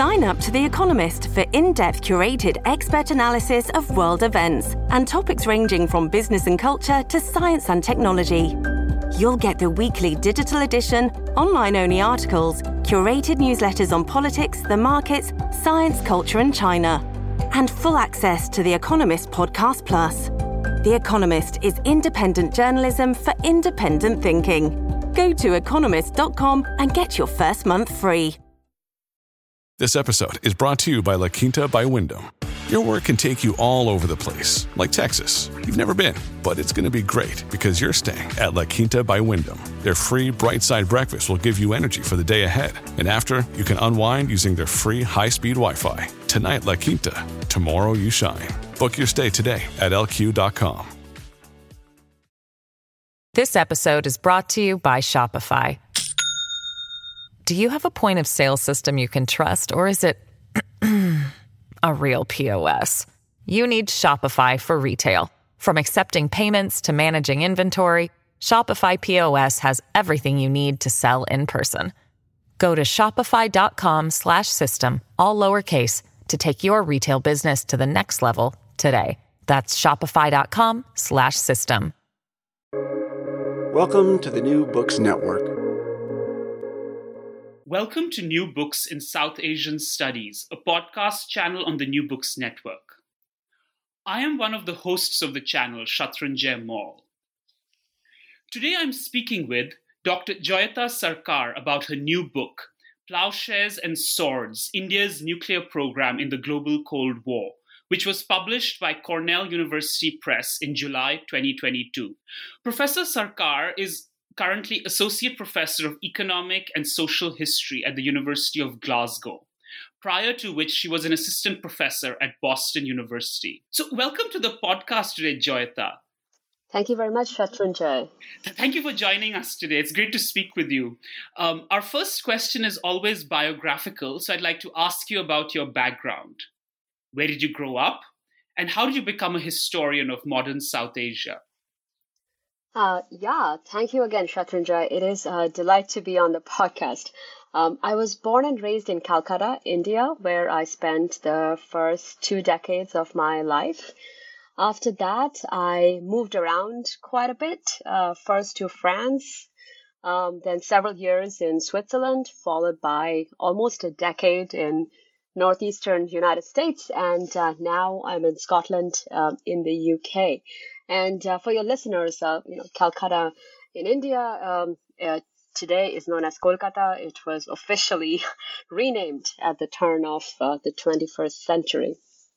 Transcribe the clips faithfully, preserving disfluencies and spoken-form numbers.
Sign up to The Economist for in-depth curated expert analysis of world events and topics ranging from business and culture to science and technology. You'll get the weekly digital edition, online-only articles, curated newsletters on politics, the markets, science, culture and China, and full access to The Economist Podcast Plus. The Economist is independent journalism for independent thinking. Go to economist dot com and get your first month free. This episode is brought to you by La Quinta by Wyndham. Your work can take you all over the place, like Texas. You've never been, but it's going to be great because you're staying at La Quinta by Wyndham. Their free Bright Side breakfast will give you energy for the day ahead. And after, you can unwind using their free high-speed Wi-Fi. Tonight, La Quinta. Tomorrow, you shine. Book your stay today at L Q dot com. This episode is brought to you by Shopify. Do you have a point of sale system you can trust, or is it a real P O S? You need Shopify for retail. From accepting payments to managing inventory, Shopify P O S has everything you need to sell in person. Go to shopify.com slash system, all lowercase, to take your retail business to the next level today. That's shopify.com slash system. Welcome to the New Books Network. Welcome to New Books in South Asian Studies, a podcast channel on the New Books Network. I am one of the hosts of the channel, Shatrunjay Maul. Today I'm speaking with Doctor Joyita Sarkar about her new book, Plowshares and Swords, India's Nuclear Program in the Global Cold War, which was published by Cornell University Press in July twenty twenty-two. Professor Sarkar is currently Associate Professor of Economic and Social History at the University of Glasgow, prior to which she was an Assistant Professor at Boston University. So welcome to the podcast today, Joyita. Thank you very much, Shatrunjay. Thank you for joining us today. It's great to speak with you. Um, our first question is always biographical, so I'd like to ask you about your background. Where did you grow up? And how did you become a historian of modern South Asia? Uh, yeah, thank you again, Shatrunjay. It is a delight to be on the podcast. Um, I was born and raised in Calcutta, India, where I spent the first two decades of my life. After that, I moved around quite a bit, uh, first to France, um, then several years in Switzerland, followed by almost a decade in northeastern United States, and uh, now I'm in Scotland, uh, in the U K. And uh, for your listeners, uh, you know, Calcutta in India um, uh, today is known as Kolkata. It was officially renamed at the turn of uh, the twenty-first century.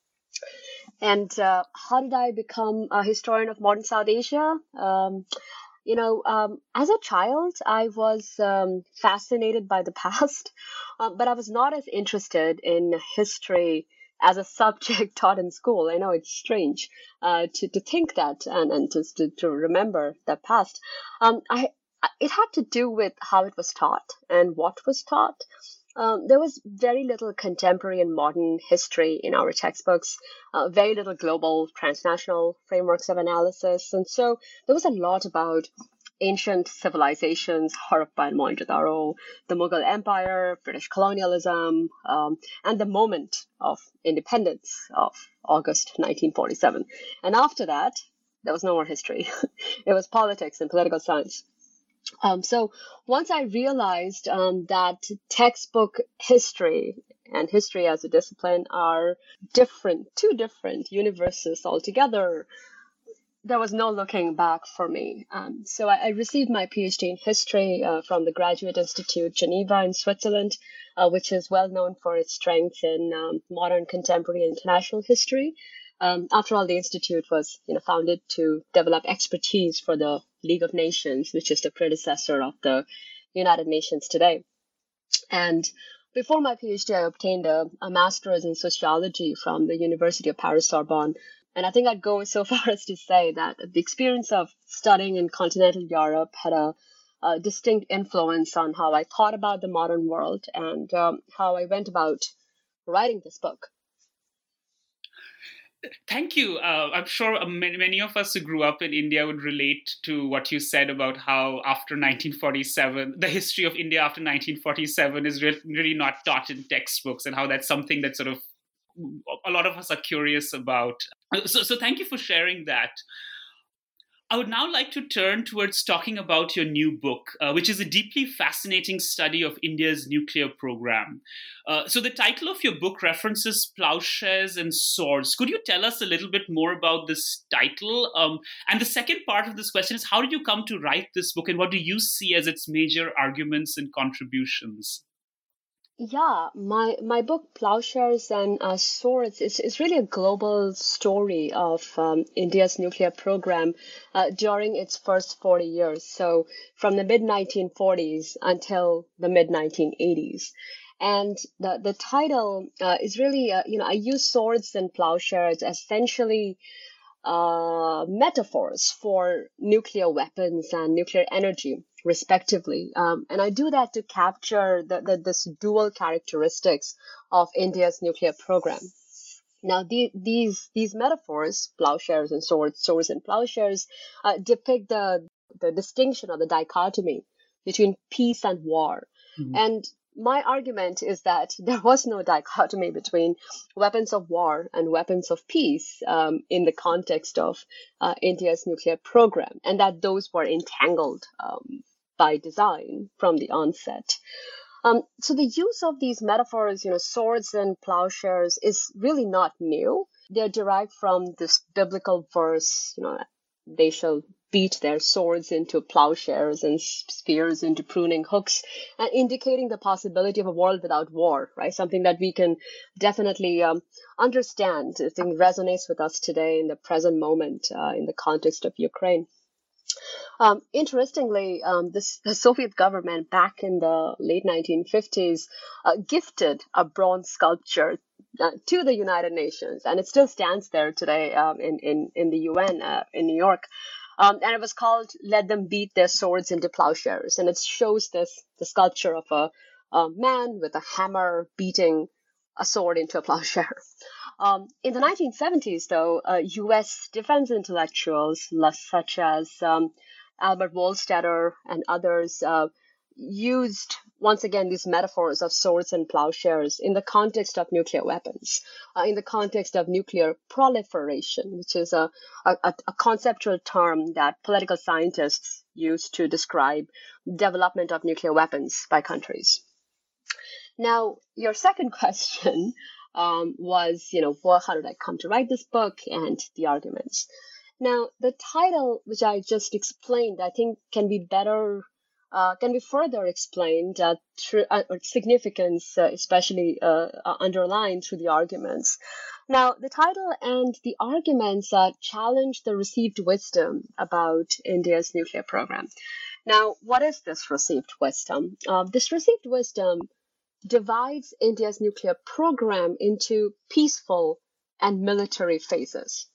And uh, how did I become a historian of modern South Asia? Um, you know, um, as a child, I was um, fascinated by the past, uh, but I was not as interested in history as a subject taught in school. I know it's strange uh, to, to think that and, and just to, to remember the past. Um, I It had to do with how it was taught and what was taught. Um, there was very little contemporary and modern history in our textbooks, uh, very little global transnational frameworks of analysis. And so there was a lot about ancient civilizations, Harappa and Mohenjo-daro, the Mughal Empire, British colonialism, um, and the moment of independence of August nineteen forty-seven. And after that, there was no more history. It was politics and political science. Um, so once I realized um, that textbook history and history as a discipline are different, two different universes altogether, there was no looking back for me. Um, so I, I received my PhD in history uh, from the Graduate Institute Geneva in Switzerland, uh, which is well known for its strength in um, modern, contemporary, and international history. Um, after all, the institute was, you know, founded to develop expertise for the League of Nations, which is the predecessor of the United Nations today. And before my PhD, I obtained a, a master's in sociology from the University of Paris-Sorbonne. And I think I'd go so far as to say that the experience of studying in continental Europe had a, a distinct influence on how I thought about the modern world and um, how I went about writing this book. Thank you. Uh, I'm sure many, many of us who grew up in India would relate to what you said about how after nineteen forty-seven, the history of India after nineteen forty-seven is re- really not taught in textbooks, and how that's something that sort of a lot of us are curious about. So, so thank you for sharing that. I would now like to turn towards talking about your new book, uh, which is a deeply fascinating study of India's nuclear program. Uh, so the title of your book references plowshares and swords. Could you tell us a little bit more about this title? Um, and the second part of this question is, how did you come to write this book, and what do you see as its major arguments and contributions? Yeah, my my book Plowshares and uh, Swords is is really a global story of um, India's nuclear program uh, during its first forty years. So from the mid nineteen forties until the mid nineteen eighties. And the the title uh, is really uh, you know I use swords and plowshares as essentially uh, metaphors for nuclear weapons and nuclear energy, respectively. Um, and I do that to capture the, the, this dual characteristics of India's nuclear program. Now, the, these these metaphors, plowshares and swords, swords and plowshares, uh, depict the the distinction or the dichotomy between peace and war. Mm-hmm. And my argument is that there was no dichotomy between weapons of war and weapons of peace um, in the context of uh, India's nuclear program, and that those were entangled um, by design from the onset. Um, so the use of these metaphors, you know, swords and plowshares, is really not new. They're derived from this biblical verse, you know, they shall beat their swords into plowshares and spears into pruning hooks, and indicating the possibility of a world without war, right? Something that we can definitely um, understand. I think resonates with us today in the present moment uh, in the context of Ukraine. Um, interestingly, um, this, the Soviet government back in the late nineteen fifties uh, gifted a bronze sculpture uh, to the United Nations, and it still stands there today um, in, in, in the U N uh, in New York. Um, and it was called "Let Them Beat Their Swords into Plowshares," and it shows this the sculpture of a, a man with a hammer beating a sword into a plowshare. Um, in the nineteen seventies, though, uh, U S defense intellectuals such as um, Albert Wohlstetter and others uh, used, once again, these metaphors of swords and plowshares in the context of nuclear weapons, uh, in the context of nuclear proliferation, which is a, a, a conceptual term that political scientists use to describe development of nuclear weapons by countries. Now, your second question um, was, you know, well, how did I come to write this book and the arguments? Now, the title, which I just explained, I think can be better, uh, can be further explained uh, through uh, significance, uh, especially uh, uh, underlined through the arguments. Now, the title and the arguments uh, challenge the received wisdom about India's nuclear program. Now, what is this received wisdom? Uh, this received wisdom divides India's nuclear program into peaceful and military phases.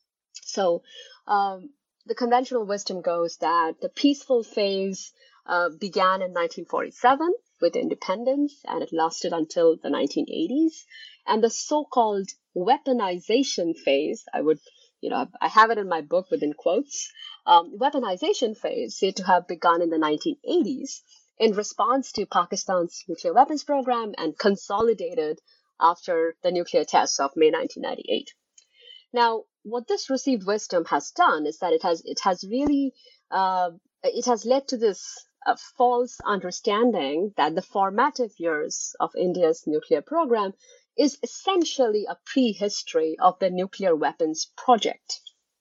So um, the conventional wisdom goes that the peaceful phase uh, began in nineteen forty-seven with independence, and it lasted until the nineteen eighties. And the so-called weaponization phase, I would, you know, I have it in my book within quotes, um, weaponization phase said to have begun in the nineteen eighties in response to Pakistan's nuclear weapons program and consolidated after the nuclear tests of May nineteen ninety-eight. Now, what this received wisdom has done is that it has it has really uh, it has led to this uh, false understanding that the formative years of India's nuclear program is essentially a prehistory of the nuclear weapons project.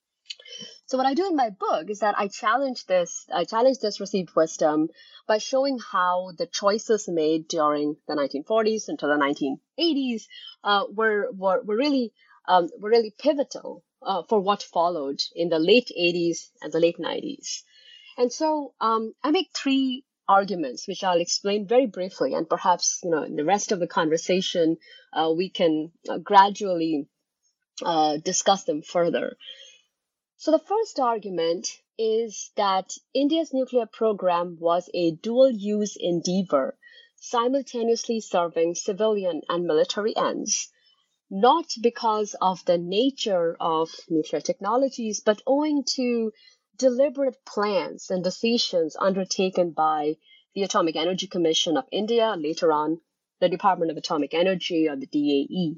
So what I do in my book is that I challenge this I challenge this received wisdom by showing how the choices made during the nineteen forties until the nineteen eighties uh, were, were were really um, were really pivotal uh, for what followed in the late eighties and the late nineties. And so um, I make three arguments, which I'll explain very briefly, and perhaps you know in the rest of the conversation uh, we can uh, gradually uh, discuss them further. So the first argument is that India's nuclear program was a dual-use endeavor, simultaneously serving civilian and military ends. not because of the nature of nuclear technologies, but owing to deliberate plans and decisions undertaken by the Atomic Energy Commission of India, later on the Department of Atomic Energy, or the D A E.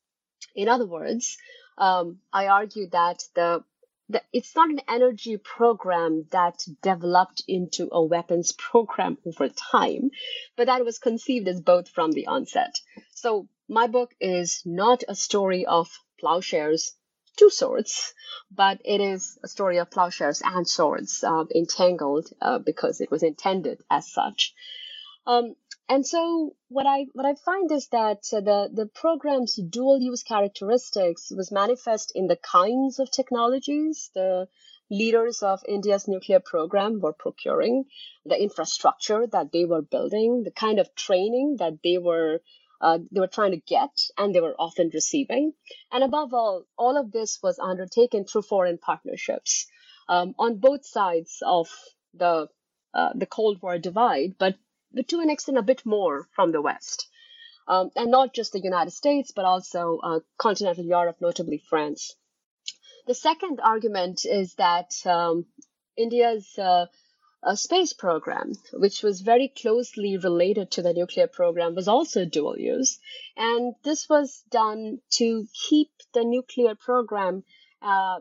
In other words, um, I argue that the, the it's not an energy program that developed into a weapons program over time, but that was conceived as both from the onset. So my book is not a story of plowshares, two swords, but it is a story of plowshares and swords uh, entangled uh, because it was intended as such. Um, and so what I what I find is that uh, the the program's dual use characteristics was manifest in the kinds of technologies the leaders of India's nuclear program were procuring, the infrastructure that they were building, the kind of training that they were uh, they were trying to get, and they were often receiving. And above all, all of this was undertaken through foreign partnerships um, on both sides of the uh, the Cold War divide, but but to an extent a bit more from the West. Um, and not just the United States, but also uh, continental Europe, notably France. The second argument is that um, India's uh, uh, space program, which was very closely related to the nuclear program, was also dual use. And this was done to keep the nuclear program uh,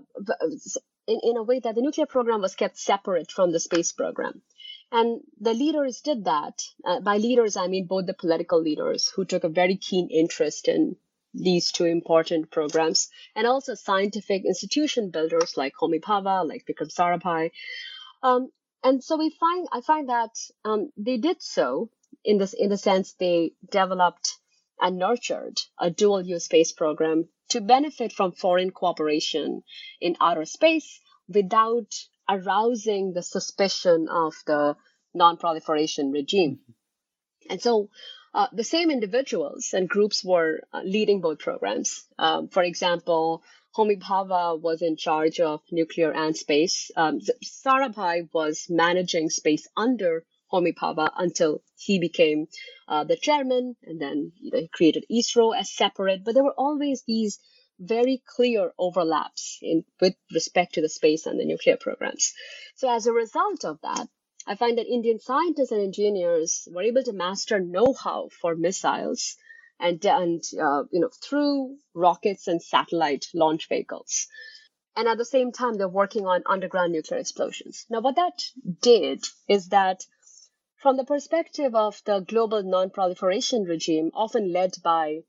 in, in a way that the nuclear program was kept separate from the space program. And the leaders did that. Uh, by leaders, I mean both the political leaders who took a very keen interest in these two important programs, and also scientific institution builders like Homi Bhabha, like Vikram Sarabhai. Um, and so we find, I find that um, they did so in this, in the sense they developed and nurtured a dual-use space program to benefit from foreign cooperation in outer space without arousing the suspicion of the non-proliferation regime. And so uh, the same individuals and groups were uh, leading both programs. Um, for example, Homi Bhabha was in charge of nuclear and space. Um, Sarabhai was managing space under Homi Bhabha until he became uh, the chairman, and then you know, he created ISRO as separate. But there were always these very clear overlaps in with respect to the space and the nuclear programs. So as a result of that, I find that Indian scientists and engineers were able to master know-how for missiles and, and uh, you know, through rockets and satellite launch vehicles. And at the same time, they're working on underground nuclear explosions. Now, what that did is that from the perspective of the global non-proliferation regime, often led by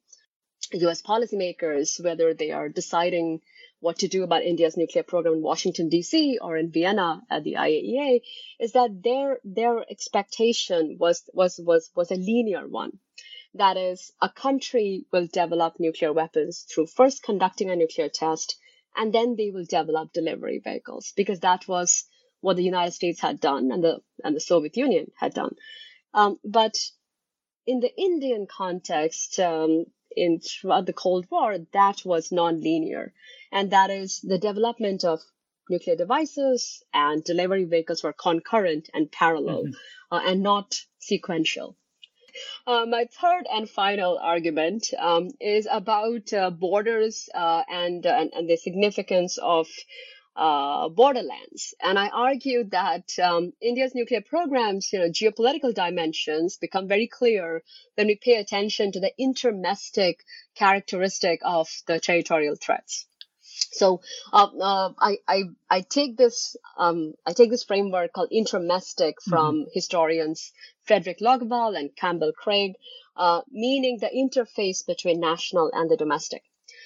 U S policymakers, whether they are deciding what to do about India's nuclear program in Washington, D C or in Vienna at the I A E A, is that their their expectation was was was was a linear one. That is, a country will develop nuclear weapons through first conducting a nuclear test, and then they will develop delivery vehicles, because that was what the United States had done and the and the Soviet Union had done. Um, but in the Indian context, um, in throughout the Cold War, that was non-linear, and that is the development of nuclear devices and delivery vehicles were concurrent and parallel, mm-hmm. uh, and not sequential. Uh, my third and final argument um, is about uh, borders uh, and, uh, and and the significance of uh, borderlands. And I argue that um, India's nuclear program's, you know, geopolitical dimensions become very clear when we pay attention to the intermestic characteristic of the territorial threats. So uh, uh, I, I I take this um, I take this framework called intermestic from mm-hmm. historians Frederick Logval and Campbell Craig, uh, meaning the interface between national and the domestic.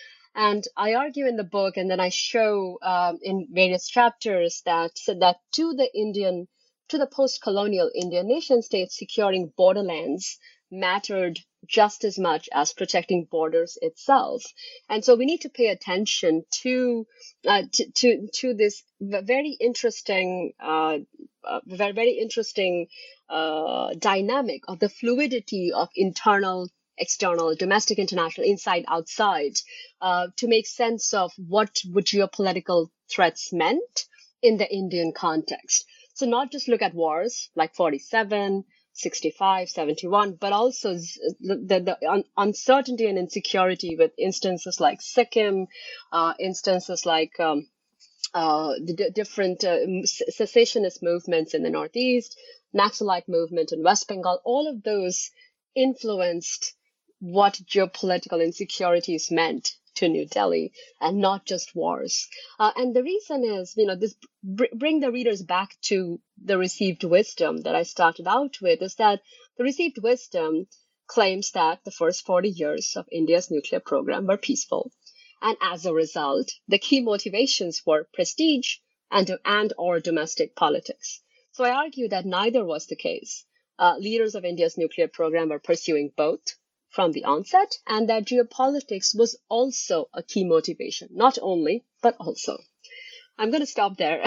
And I argue in the book, and then I show um, in various chapters that that to the Indian, to the post-colonial Indian nation states, securing borderlands mattered just as much as protecting borders itself. And so we need to pay attention to uh, to, to to this very interesting, uh, uh, very very interesting uh, dynamic of the fluidity of internal, external, domestic, international, inside, outside, uh, to make sense of what would geopolitical threats meant in the Indian context. So not just look at wars like forty-seven, sixty-five, seventy-one, but also the, the, the un- uncertainty and insecurity with instances like Sikkim, uh, instances like um, uh, the d- different uh, cessationist movements in the Northeast, Naxalite movement in West Bengal. All of those influenced what geopolitical insecurities meant to New Delhi, and not just wars. Uh, and the reason is, you know, this br- bring the readers back to the received wisdom that I started out with, is that the received wisdom claims that the first forty years of India's nuclear program were peaceful. And as a result, the key motivations were prestige and, and or domestic politics. So I argue that neither was the case. Uh, leaders of India's nuclear program were pursuing both from the onset, and that geopolitics was also a key motivation, not only, but also. I'm going to stop there,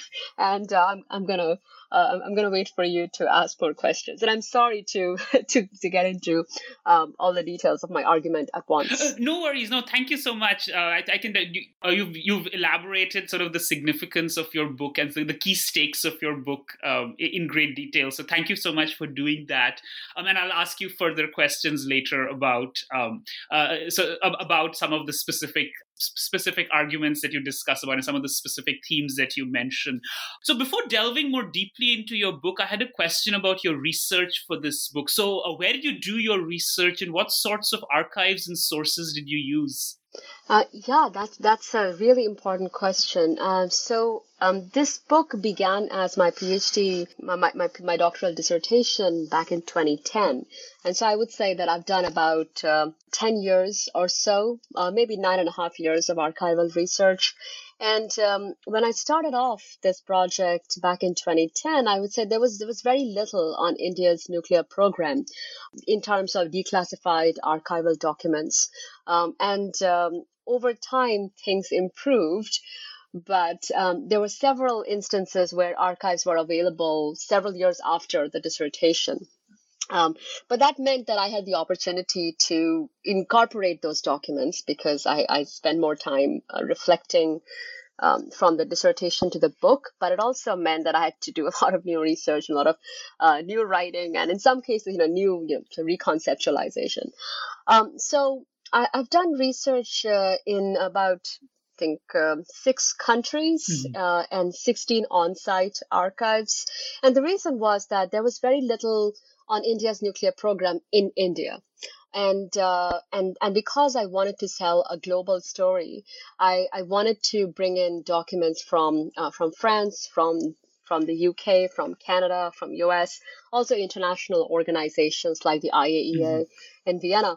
and uh, I'm, I'm going to uh, I'm going to wait for you to ask more questions. And I'm sorry to to, to get into um, all the details of my argument at once. Uh, no worries. No, thank you so much. Uh, I, I can. You, uh, you've you've elaborated sort of the significance of your book and so the key stakes of your book um, in great detail. So thank you so much for doing that. Um, and I'll ask you further questions later about um, uh, so about some of the specific. specific arguments that you discuss about and some of the specific themes that you mention. So before delving more deeply into your book, I had a question about your research for this book. So uh, where did you do your research and what sorts of archives and sources did you use? Uh, yeah, that's that's a really important question. Uh, so um, this book began as my PhD, my, my my doctoral dissertation back in twenty ten, and so I would say that I've done about uh, ten years or so, uh, maybe nine and a half years of archival research. And um, when I started off this project back in twenty ten, I would say there was there was very little on India's nuclear program in terms of declassified archival documents. Um, and um, over time, things improved. But um, there were several instances where archives were available several years after the dissertation. Um, but that meant that I had the opportunity to incorporate those documents because I, I spent more time uh, reflecting um, from the dissertation to the book. But it also meant that I had to do a lot of new research, a lot of uh, new writing, and in some cases, you know, new you know, reconceptualization. Um, so I, I've done research uh, in about I think um, six countries mm-hmm. uh, and sixteen on-site archives. And the reason was that there was very little on India's nuclear program in India. And uh, and and because I wanted to tell a global story, I, I wanted to bring in documents from uh, from France, from from the U K, from Canada, from U S, also international organizations like the I A E A mm-hmm. in Vienna.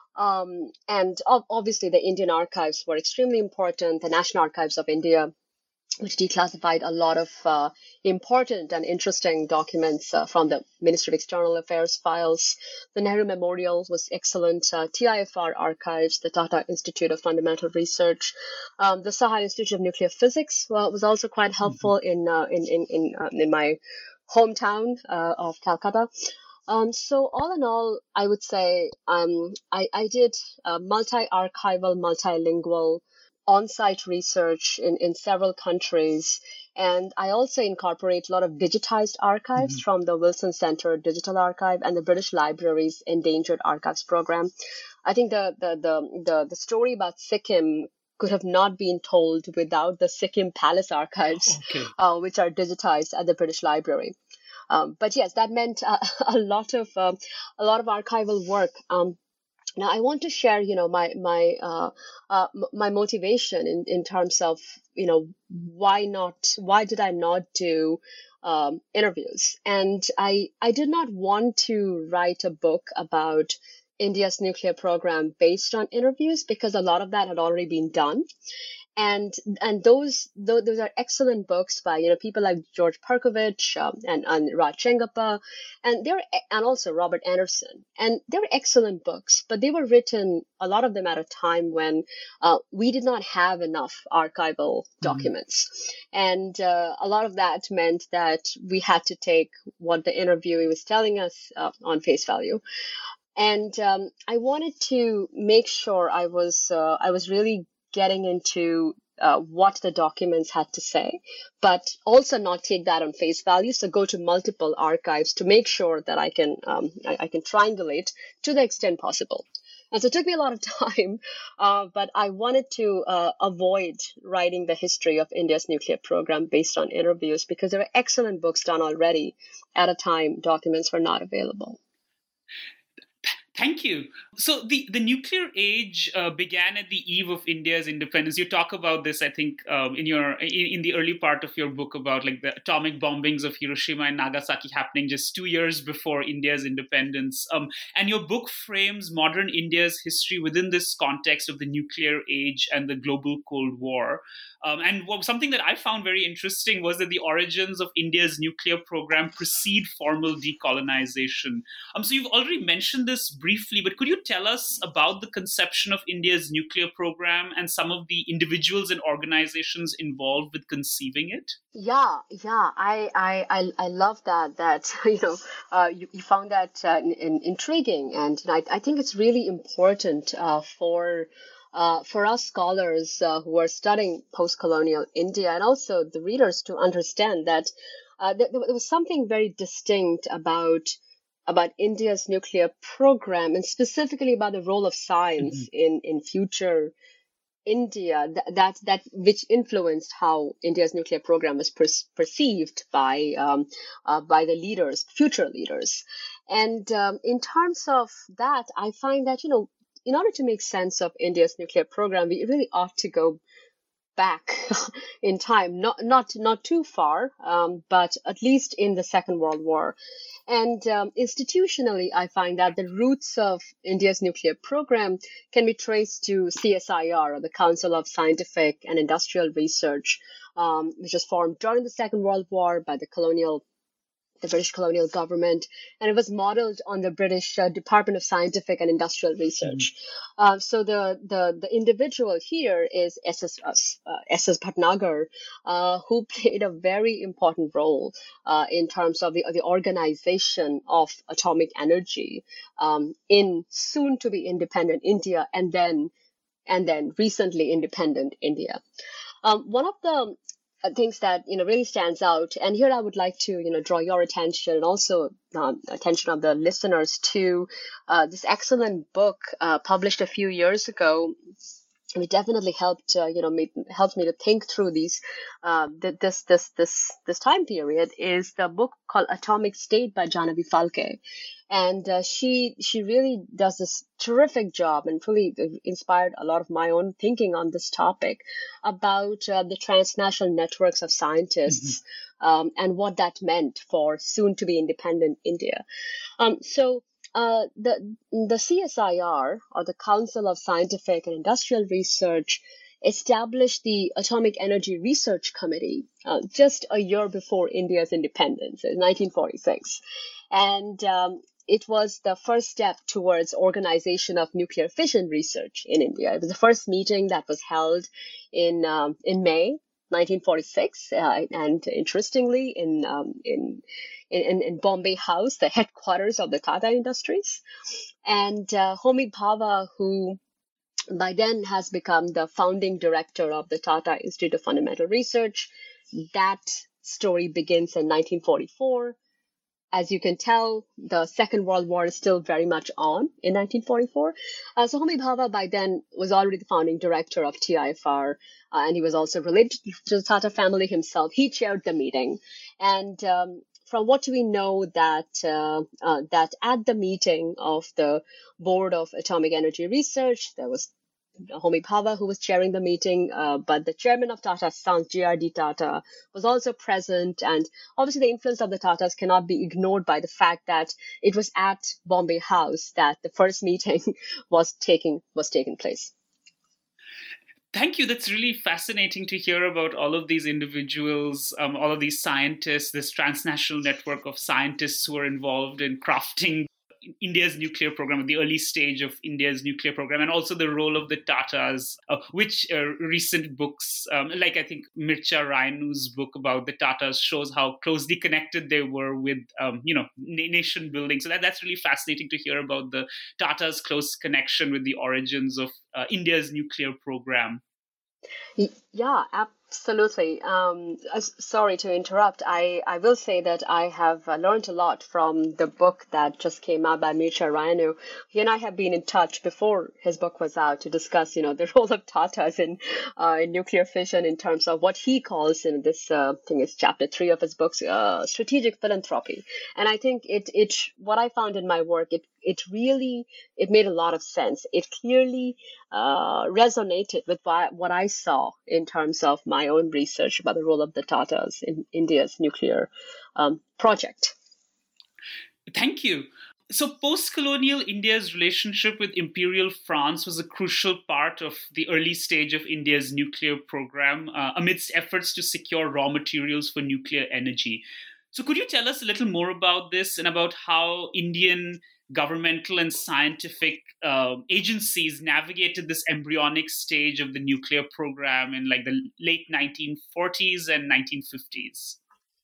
Um, and obviously the Indian archives were extremely important, the National Archives of India, which declassified a lot of uh, important and interesting documents uh, from the Ministry of External Affairs files. The Nehru Memorial was excellent. Uh, T I F R archives, the Tata Institute of Fundamental Research, um, the Saha Institute of Nuclear Physics well, was also quite helpful mm-hmm. in, uh, in in in uh, in my hometown uh, of Calcutta. Um, so all in all, I would say um, I, I did uh, multi-archival, multilingual on-site research in, in several countries. And I also incorporate a lot of digitized archives mm-hmm. from the Wilson Center Digital Archive and the British Library's Endangered Archives Program. I think the, the, the, the, the story about Sikkim could have not been told without the Sikkim Palace archives, okay. uh, which are digitized at the British Library. Um, but yes, that meant uh, a lot of um, a lot of archival work. Um, now, I want to share, you know, my my uh, uh, my motivation in, in terms of, you know, why not? Why did I not do um, interviews? And I I did not want to write a book about India's nuclear program based on interviews because a lot of that had already been done. And and those those are excellent books by you know people like George Perkovich um, and and Raj Chengappa, and they're and also Robert Anderson, and they were excellent books. But they were written, a lot of them, at a time when uh, we did not have enough archival documents, mm-hmm. and uh, a lot of that meant that we had to take what the interviewee was telling us uh, on face value. And um, I wanted to make sure I was uh, I was really getting into uh, what the documents had to say, but also not take that on face value. So go to multiple archives to make sure that I can um, I, I can triangulate to the extent possible. And so it took me a lot of time, uh, but I wanted to uh, avoid writing the history of India's nuclear program based on interviews, because there are excellent books done already at a time documents were not available. Thank you. So the, the nuclear age uh, began at the eve of India's independence. You talk about this, I think, um, in your in, in the early part of your book about like the atomic bombings of Hiroshima and Nagasaki happening just two years before India's independence. Um, and your book frames modern India's history within this context of the nuclear age and the global Cold War. Um, and what, something that I found very interesting was that the origins of India's nuclear program precede formal decolonization. Um, so you've already mentioned this briefly, but could you tell us about the conception of India's nuclear program and some of the individuals and organizations involved with conceiving it? Yeah, yeah, I, I, I, I love that. That you know, uh, you, you found that uh, in, in, intriguing, and you know, I, I think it's really important uh, for. Uh, for us scholars uh, who are studying post-colonial India, and also the readers to understand that uh, there, there was something very distinct about about India's nuclear program, and specifically about the role of science mm-hmm. in in future India, that, that that which influenced how India's nuclear program was per- perceived by um, uh, by the leaders, future leaders. And um, in terms of that, I find that you know. In order to make sense of India's nuclear program, we really ought to go back in time, not not not too far, um, but at least in the Second World War. And um, institutionally, I find that the roots of India's nuclear program can be traced to C S I R, or the Council of Scientific and Industrial Research, um, which was formed during the Second World War by the colonial the British colonial government, and it was modeled on the British uh, Department of Scientific and Industrial Research. Mm-hmm. Uh, so the, the the individual here is S S Uh, S S Bhatnagar, uh, who played a very important role uh, in terms of the the organization of atomic energy um, in soon to be independent India, and then and then recently independent India. Um, one of the things that you know really stands out, and here I would like to you know draw your attention and also um, attention of the listeners to uh, this excellent book uh, published a few years ago. It definitely helped uh, you know me, helped me to think through these uh, this this this this time period. Is the book called Atomic State by Jahnavi Phalke. And uh, she she really does this terrific job and really inspired a lot of my own thinking on this topic about uh, the transnational networks of scientists mm-hmm. um, and what that meant for soon-to-be independent India. Um, so uh, the the C S I R, or the Council of Scientific and Industrial Research, established the Atomic Energy Research Committee uh, just a year before India's independence, in nineteen forty-six. And um, it was the first step towards organization of nuclear fission research in India. It was the first meeting that was held in um, in May nineteen forty-six, uh, and interestingly, in um, in, in in Bombay House, the headquarters of the Tata Industries. And uh, Homi Bhabha, who by then has become the founding director of the Tata Institute of Fundamental Research, that story begins in nineteen forty-four. As you can tell, the Second World War is still very much on in nineteen forty-four. Uh, so Homi Bhabha by then was already the founding director of T I F R, uh, and he was also related to the Tata family himself. He chaired the meeting. And um, from what we know, that uh, uh, that at the meeting of the Board of Atomic Energy Research, there was Homi Bhabha, who was chairing the meeting, uh, but the chairman of Tata Sons, J R D Tata, was also present. And obviously the influence of the Tatas cannot be ignored by the fact that it was at Bombay House that the first meeting was taking was taking place. Thank you. That's really fascinating to hear about all of these individuals, um, all of these scientists, this transnational network of scientists who are involved in crafting India's nuclear program, the early stage of India's nuclear program, and also the role of the Tatas, uh, which uh, recent books, um, like I think Mircha Rainu's book about the Tatas, shows how closely connected they were with, um, you know, nation building. So that, that's really fascinating to hear about the Tatas' close connection with the origins of uh, India's nuclear program. Y- Yeah, absolutely. Um, uh, s- sorry to interrupt. I, I will say that I have uh, learned a lot from the book that just came out by Mircea Raianu. He and I have been in touch before his book was out to discuss, you know, the role of Tatas in, uh, in nuclear fission in terms of what he calls in this, uh, I think it's chapter three of his books, uh, strategic philanthropy. And I think it, it, what I found in my work, it, it really, it made a lot of sense. It clearly uh, resonated with what, what I saw in terms of my own research about the role of the Tatars in India's nuclear um, project. Thank you. So, post colonial India's relationship with Imperial France was a crucial part of the early stage of India's nuclear program, uh, amidst efforts to secure raw materials for nuclear energy. So, could you tell us a little more about this and about how Indian governmental and scientific uh, agencies navigated this embryonic stage of the nuclear program in like the late nineteen forties and nineteen fifties?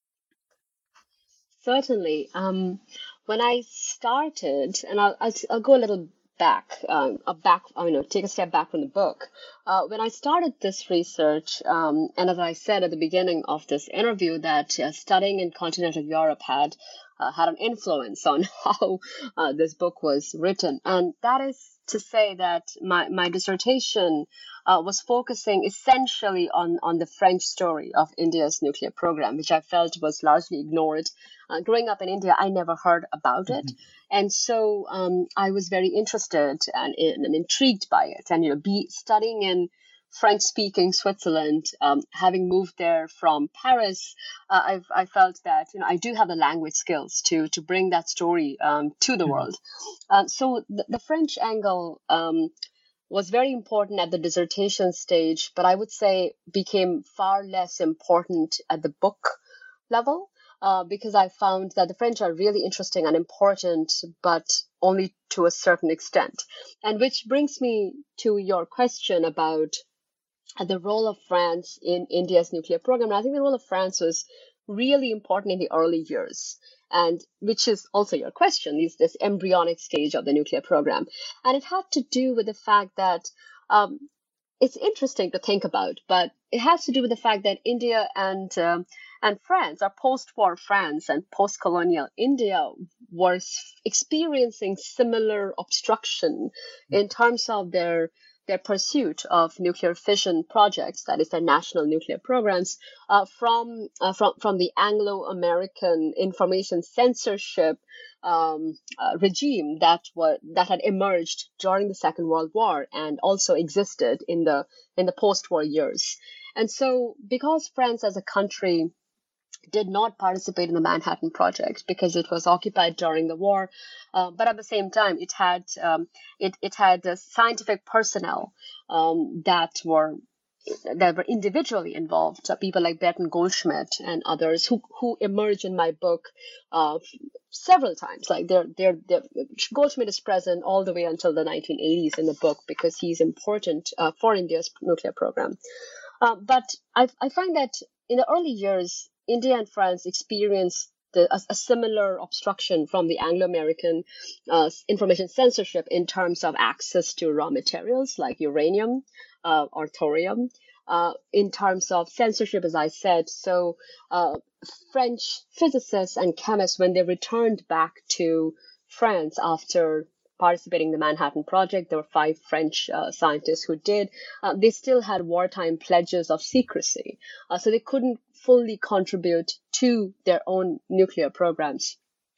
Certainly. Um, when I started, and I'll, I'll, I'll go a little back, um, a back, you know, take a step back from the book. Uh, when I started this research, um, and as I said at the beginning of this interview, that uh, studying in continental Europe had uh, had an influence on how uh, this book was written, and that is to say that my my dissertation uh, was focusing essentially on on the French story of India's nuclear program, which I felt was largely ignored. Uh, growing up in India, I never heard about it. And so um, I was very interested and, and intrigued by it. And, you know, be studying in French-speaking Switzerland, um, having moved there from Paris, uh, I've, I felt that, you know, I do have the language skills to to bring that story um, to the world. Uh, so the, the French angle um, was very important at the dissertation stage, but I would say became far less important at the book level. Uh, because I found that the French are really interesting and important, but only to a certain extent. And which brings me to your question about the role of France in India's nuclear program. And I think the role of France was really important in the early years, and which is also your question, is this embryonic stage of the nuclear program. And it had to do with the fact that um, it's interesting to think about, but it has to do with the fact that India and um, and France, or post-war France and post-colonial India, were experiencing similar obstruction in terms of their their pursuit of nuclear fission projects, that is, their national nuclear programs, uh, from uh, from from the Anglo-American information censorship um, uh, regime that was that had emerged during the Second World War and also existed in the in the post-war years. And so, because France as a country did not participate in the Manhattan Project because it was occupied during the war, uh, but at the same time, it had um, it it had uh, scientific personnel um, that were that were individually involved, so people like Bertrand Goldschmidt and others who who emerge in my book uh, several times. Like they're, they're they're Goldschmidt is present all the way until the nineteen eighties in the book because he's important uh, for India's nuclear program. Uh, but I I find that in the early years, India and France experienced the, a, a similar obstruction from the Anglo-American uh, information censorship in terms of access to raw materials like uranium uh, or thorium, uh, in terms of censorship, as I said. So uh, French physicists and chemists, when they returned back to France after participating in the Manhattan Project, there were five French uh, scientists who did, uh, they still had wartime pledges of secrecy. Uh, so they couldn't fully contribute to their own nuclear programs.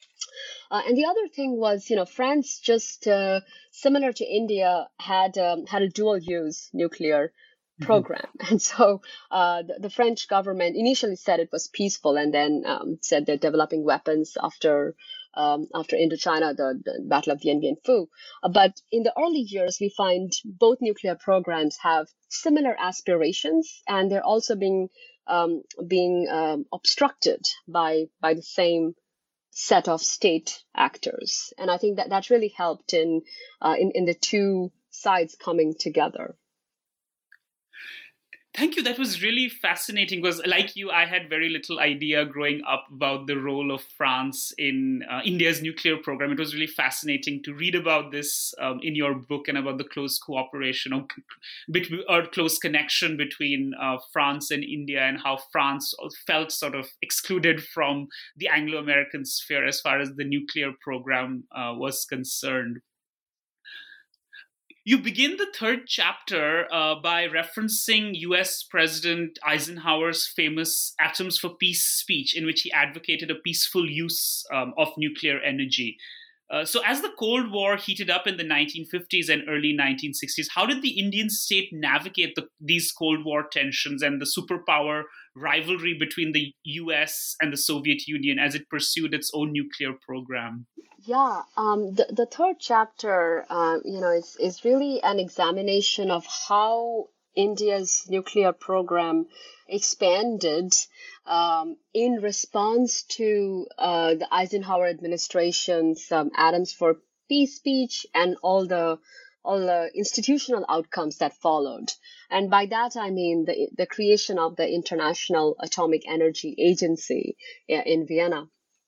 Uh, and the other thing was, you know, France, just uh, similar to India, had um, had a dual-use nuclear program. Mm-hmm. And so uh, the, the French government initially said it was peaceful and then um, said they're developing weapons after um, after Indochina, the, the Battle of Dien Bien Phu. Uh, but in the early years, we find both nuclear programs have similar aspirations, and they're also being um, being um, obstructed by by the same set of state actors. And I think that that really helped in uh, in, in the two sides coming together. Thank you. That was really fascinating because, like you, I had very little idea growing up about the role of France in uh, India's nuclear program. It was really fascinating to read about this um, in your book and about the close cooperation or, or close connection between uh, France and India, and how France felt sort of excluded from the Anglo-American sphere as far as the nuclear program uh, was concerned. You begin the third chapter uh, by referencing U S President Eisenhower's famous Atoms for Peace speech, in which he advocated a peaceful use um, of nuclear energy. Uh, so as the Cold War heated up in the nineteen fifties and early nineteen sixties, how did the Indian state navigate the, these Cold War tensions and the superpower rivalry between the U S and the Soviet Union as it pursued its own nuclear program? Yeah, um, the, the third chapter, uh, you know, is, is really an examination of how India's nuclear program expanded um, in response to uh, the Eisenhower administration's um, Atoms for Peace speech and all the all the institutional outcomes that followed. And by that, I mean the the creation of the International Atomic Energy Agency in Vienna.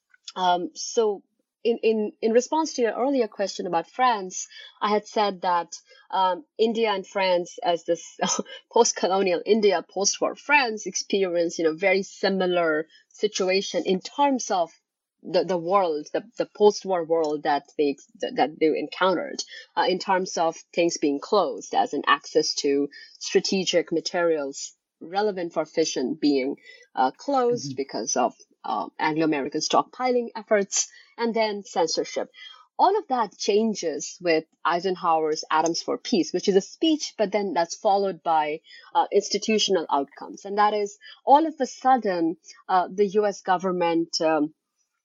Um, so In, in, in response to your earlier question about France, I had said that um, India and France, as this post-colonial India, post-war France, experience, you know, very similar situation in terms of the, the world, the, the post-war world that they that they encountered, uh, in terms of things being closed, as in access to strategic materials relevant for fission being uh, closed mm-hmm. because of uh, Anglo-American stockpiling efforts, and then censorship. All of that changes with Eisenhower's Atoms for Peace, which is a speech, but then that's followed by uh, institutional outcomes. And that is, all of a sudden, uh, the U S government um,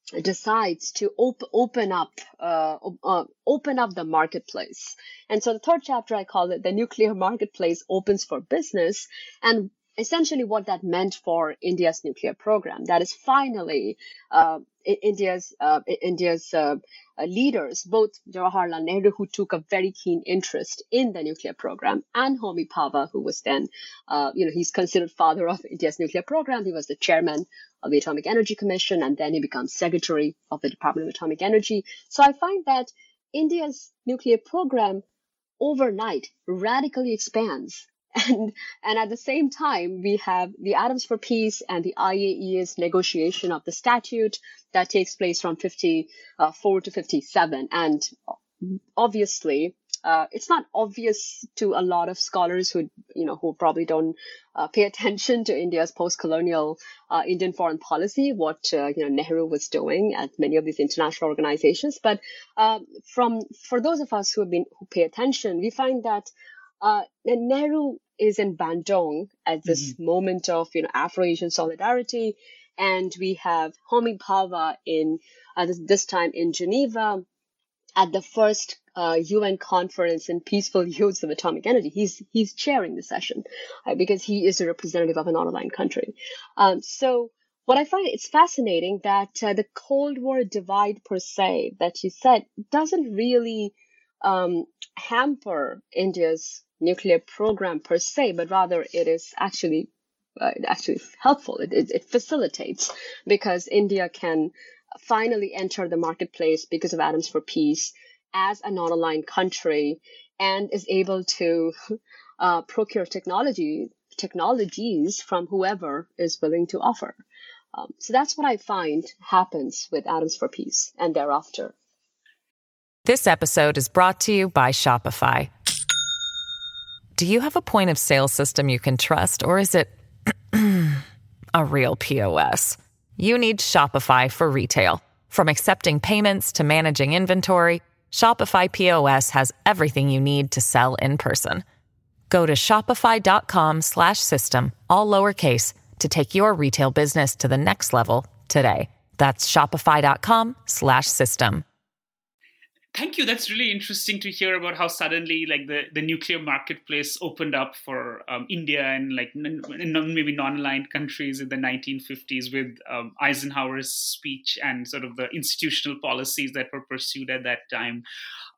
decides to op- open up uh, uh, open up the marketplace. And so the third chapter, I call it The Nuclear Marketplace Opens for Business, and essentially what that meant for India's nuclear program. That is finally uh, India's uh, India's uh, leaders, both Jawaharlal Nehru, who took a very keen interest in the nuclear program, and Homi Bhabha, who was then, uh, you know, he's considered father of India's nuclear program. He was the chairman of the Atomic Energy Commission, and then he becomes secretary of the Department of Atomic Energy. So I find that India's nuclear program overnight radically expands. And and at the same time, we have the Atoms for Peace and the I A E A's negotiation of the statute that takes place from fifty-four to fifty-seven. And obviously, uh, it's not obvious to a lot of scholars who, you know, who probably don't uh, pay attention to India's post-colonial uh, Indian foreign policy, what, uh, you know, Nehru was doing at many of these international organizations. But uh, from for those of us who have been who pay attention, we find that Uh, Nehru is in Bandung at this mm-hmm. moment of, you know, Afro-Asian solidarity, and we have Homi Bhabha in uh, this, this time in Geneva at the first uh, U N conference in peaceful use of atomic energy. He's he's chairing the session uh, because he is a representative of a non-aligned country. Um, so what I find it's fascinating that uh, the Cold War divide per se that you said doesn't really um, hamper India's nuclear program per se, but rather it is actually uh, actually helpful. It, it, it facilitates because India can finally enter the marketplace because of Atoms for Peace as a non-aligned country and is able to uh, procure technology technologies from whoever is willing to offer. Um, so that's what I find happens with Atoms for Peace and thereafter. This episode is brought to you by Shopify. Do you have a point of sale system you can trust, or is it a real P O S? You need Shopify for retail. From accepting payments to managing inventory, Shopify P O S has everything you need to sell in person. Go to shopify.com slash system, all lowercase, to take your retail business to the next level today. That's shopify.com slash system. Thank you. That's really interesting to hear about how suddenly, like, the, the nuclear marketplace opened up for um, India and, like, n- n- maybe non-aligned countries in the nineteen fifties with um, Eisenhower's speech and sort of the institutional policies that were pursued at that time.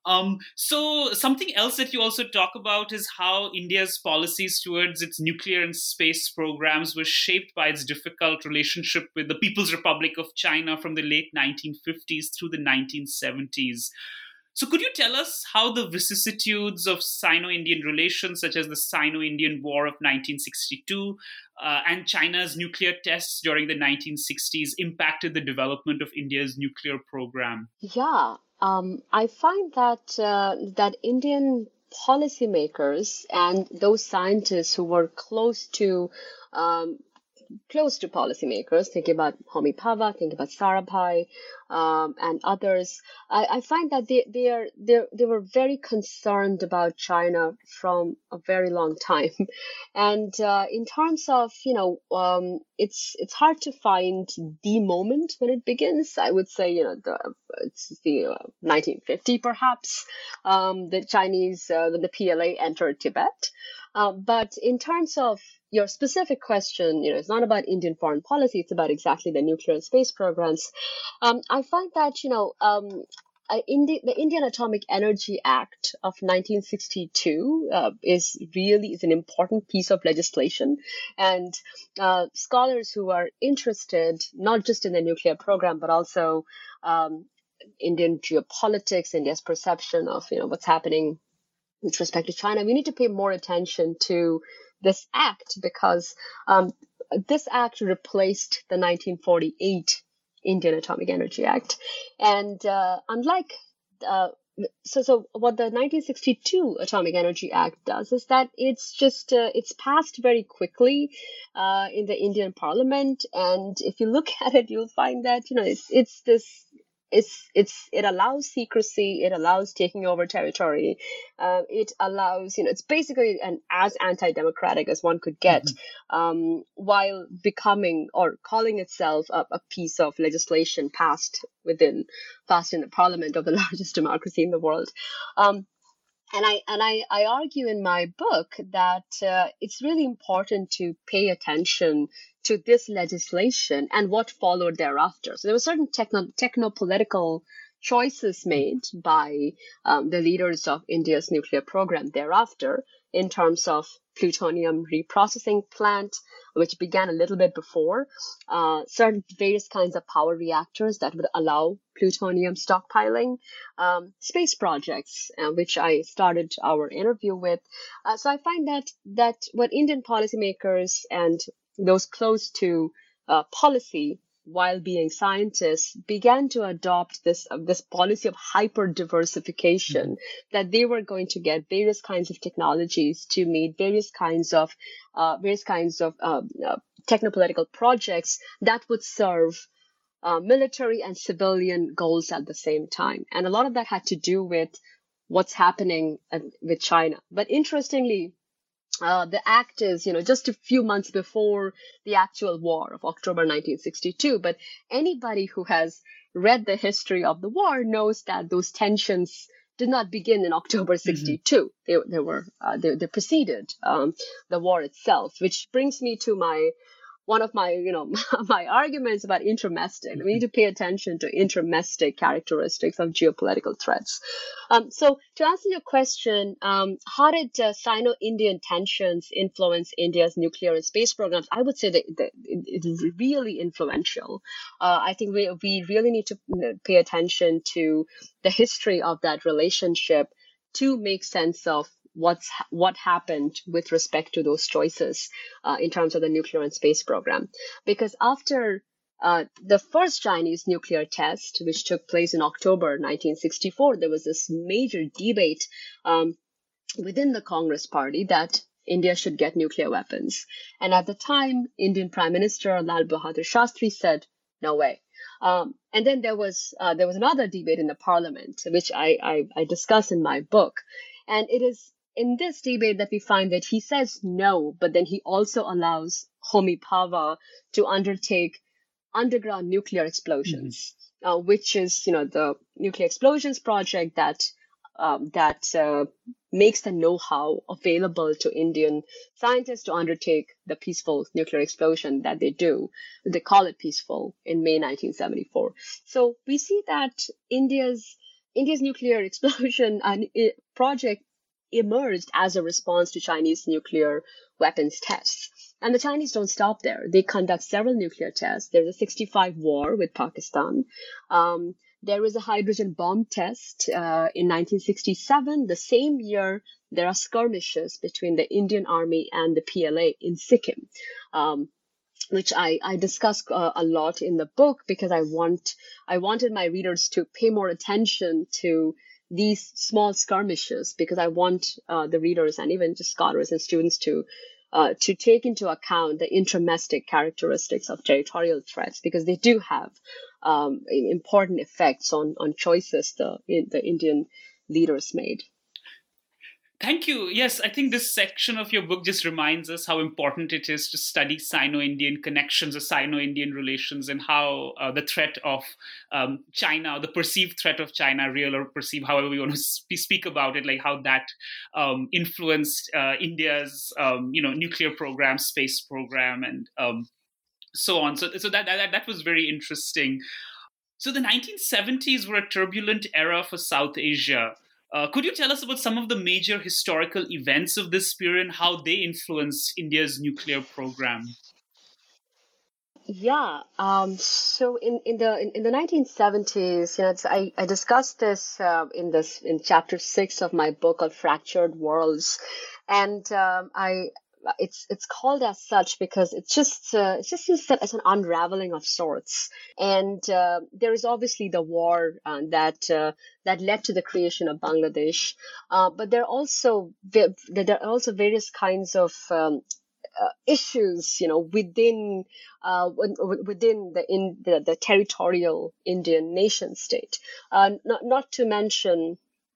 Um, so something else that you also talk about is how India's policies towards its nuclear and space programs were shaped by its difficult relationship with the People's Republic of China from the late nineteen fifties through the nineteen seventies. So could you tell us how the vicissitudes of Sino-Indian relations, such as the Sino-Indian War of nineteen sixty-two uh, and China's nuclear tests during the nineteen sixties, impacted the development of India's nuclear program? Yeah, um, I find that uh, that Indian policymakers and those scientists who were close to um, close to policymakers, thinking about Homi Bhabha, thinking about Sarabhai, um, and others, I, I find that they they are they they were very concerned about China from a very long time, and uh, in terms of you know, um, it's it's hard to find the moment when it begins. I would say you know the it's the uh, nineteen fifty perhaps, um, the Chinese uh, when the P L A entered Tibet, uh, but in terms of your specific question, you know, it's not about Indian foreign policy. It's about exactly the nuclear and space programs. Um, I find that, you know, um, uh, Indi- the Indian Atomic Energy Act of nineteen sixty-two uh, is really is an important piece of legislation. And uh, scholars who are interested, not just in the nuclear program, but also um, Indian geopolitics, India's perception of, you know, what's happening with respect to China, we need to pay more attention to this act because um, this act replaced the nineteen forty-eight Indian Atomic Energy Act. And uh, unlike, uh, so so what the nineteen sixty-two Atomic Energy Act does is that it's just, uh, it's passed very quickly uh, in the Indian Parliament. And if you look at it, you'll find that, you know, it's, it's this, It's it's it allows secrecy. It allows taking over territory. Uh, it allows you know it's basically an as anti-democratic as one could get, mm-hmm. um, while becoming or calling itself a, a piece of legislation passed within passed in the parliament of the largest democracy in the world. Um, And I and I, I argue in my book that uh, it's really important to pay attention to this legislation and what followed thereafter. So there were certain techno techno-political choices made by um, the leaders of India's nuclear program thereafter in terms of plutonium reprocessing plant, which began a little bit before, uh, certain various kinds of power reactors that would allow plutonium stockpiling, um, space projects, uh, which I started our interview with. Uh, so I find that that what Indian policymakers and those close to uh, policy, while being scientists, began to adopt this uh, this policy of hyper diversification, mm-hmm. that they were going to get various kinds of technologies to meet various kinds of uh, various kinds of uh, uh, technopolitical projects that would serve uh, military and civilian goals at the same time. And a lot of that had to do with what's happening at, with China. But interestingly, Uh, the act is, you know, just a few months before the actual war of October nineteen sixty-two. But anybody who has read the history of the war knows that those tensions did not begin in October sixty-two. Mm-hmm. They, they were, uh, they, they preceded um, the war itself, which brings me to my one of my, you know, my arguments about intermestic. Mm-hmm. We need to pay attention to intermestic characteristics of geopolitical threats. Um, so to answer your question, um, how did uh, Sino-Indian tensions influence India's nuclear and space programs? I would say that, that it is really influential. Uh, I think we, we really need to pay attention to the history of that relationship to make sense of what's what happened with respect to those choices uh, in terms of the nuclear and space program. Because after uh, the first Chinese nuclear test, which took place in October nineteen sixty-four, there was this major debate um, within the Congress Party that India should get nuclear weapons. And at the time, Indian Prime Minister Lal Bahadur Shastri said, no way. Um, and then there was uh, there was another debate in the parliament, which I, I, I discuss in my book. And it is in this debate that we find that he says no, but then he also allows Homi Bhabha to undertake underground nuclear explosions, mm-hmm. uh, which is, you know, the nuclear explosions project that um, that uh, makes the know-how available to Indian scientists to undertake the peaceful nuclear explosion that they do. They call it peaceful in May nineteen seventy-four. So we see that India's India's nuclear explosion and it, project emerged as a response to Chinese nuclear weapons tests. And the Chinese don't stop there. They conduct several nuclear tests. There's a sixty-five war with Pakistan. Um, there was a hydrogen bomb test uh, in nineteen sixty-seven. The same year, there are skirmishes between the Indian Army and the P L A in Sikkim, um, which I, I discuss uh, a lot in the book because I want I wanted my readers to pay more attention to these small skirmishes, because I want uh, the readers and even just scholars and students to uh, to take into account the intradomestic characteristics of territorial threats, because they do have um, important effects on on choices the the Indian leaders made. Thank you. Yes, I think this section of your book just reminds us how important it is to study Sino-Indian connections or Sino-Indian relations, and how uh, the threat of um, China, the perceived threat of China, real or perceived, however we want to sp- speak about it, like how that um, influenced uh, India's um, you know nuclear program, space program, and um, so on. So, so that, that that was very interesting. So the nineteen seventies were a turbulent era for South Asia. Uh, could you tell us about some of the major historical events of this period and how they influenced India's nuclear program? Yeah. Um, so in, in the in, in the nineteen seventies, you know, it's, I I discussed this uh, in this in chapter six of my book called Fractured Worlds, and um, I. It's it's called as such because it's just uh, it's just used as an unraveling of sorts, and uh, there is obviously the war uh, that uh, that led to the creation of Bangladesh, uh, but there are also there are also various kinds of um, uh, issues, you know, within uh, within the in the, the territorial Indian nation state. Uh, not not to mention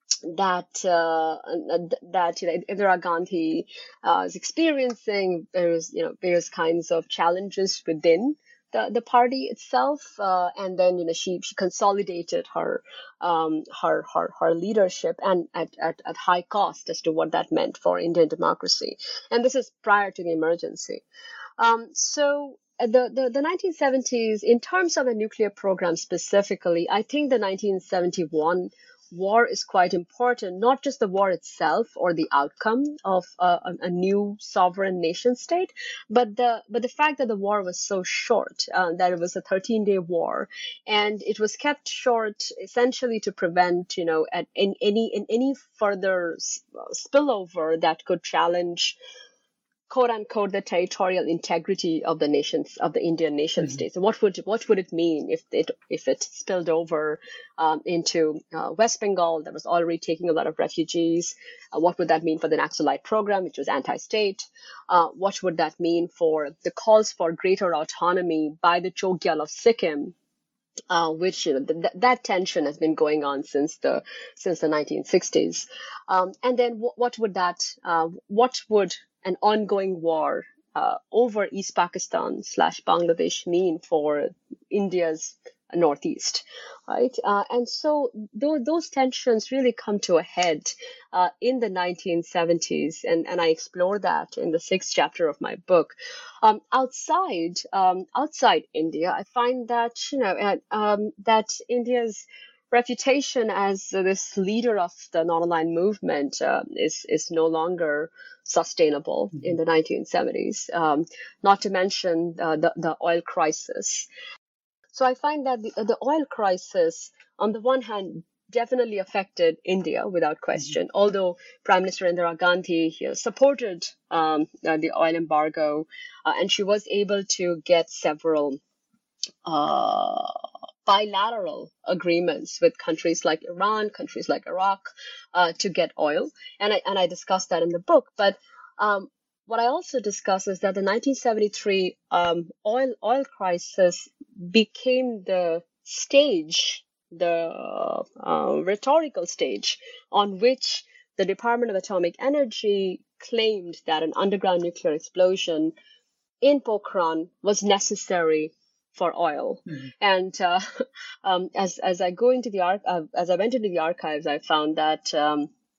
that uh, that you know Indira Gandhi uh, is experiencing various you know various kinds of challenges within the, the party itself, uh, and then you know she she consolidated her um, her her her leadership, and at, at at high cost as to what that meant for Indian democracy. And this is prior to the emergency. Um, so. The, the, the nineteen seventies, in terms of a nuclear program specifically, I think the nineteen seventy-one war is quite important, not just the war itself or the outcome of a, a new sovereign nation state, but the but the fact that the war was so short, uh, that it was a thirteen-day war, and it was kept short essentially to prevent, you know, at in any in any further spillover that could challenge, quote unquote, the territorial integrity of the nations of the Indian nation mm-hmm. states. So what would what would it mean if it if it spilled over um, into uh, West Bengal that was already taking a lot of refugees? Uh, what would that mean for the Naxalite program, which was anti-state? Uh, what would that mean for the calls for greater autonomy by the Chogyal of Sikkim? Uh, which you know, th- that tension has been going on since the since the nineteen sixties, um, and then w- what would that uh, what would an ongoing war uh, over East Pakistan slash Bangladesh mean for India's northeast, right? Uh, and so th- those tensions really come to a head uh, in the nineteen seventies, and, and I explore that in the sixth chapter of my book. Um, outside um, outside India, I find that you know uh, um, that India's reputation as this leader of the non-aligned movement uh, is is no longer sustainable mm-hmm. in the nineteen seventies. Um, not to mention uh, the the oil crisis. So I find that the, the oil crisis, on the one hand, definitely affected India without question. Mm-hmm. Although Prime Minister Indira Gandhi you know, supported um, uh, the oil embargo, uh, and she was able to get several uh, bilateral agreements with countries like Iran, countries like Iraq, uh, to get oil, and I and I discussed that in the book. But um, what I also discuss is that the nineteen seventy-three um, oil oil crisis became the stage, the uh, rhetorical stage on which the Department of Atomic Energy claimed that an underground nuclear explosion in Pokhran was necessary for oil. Mm-hmm. And uh, um, as as I go into the arch- uh, as I went into the archives, I found that um,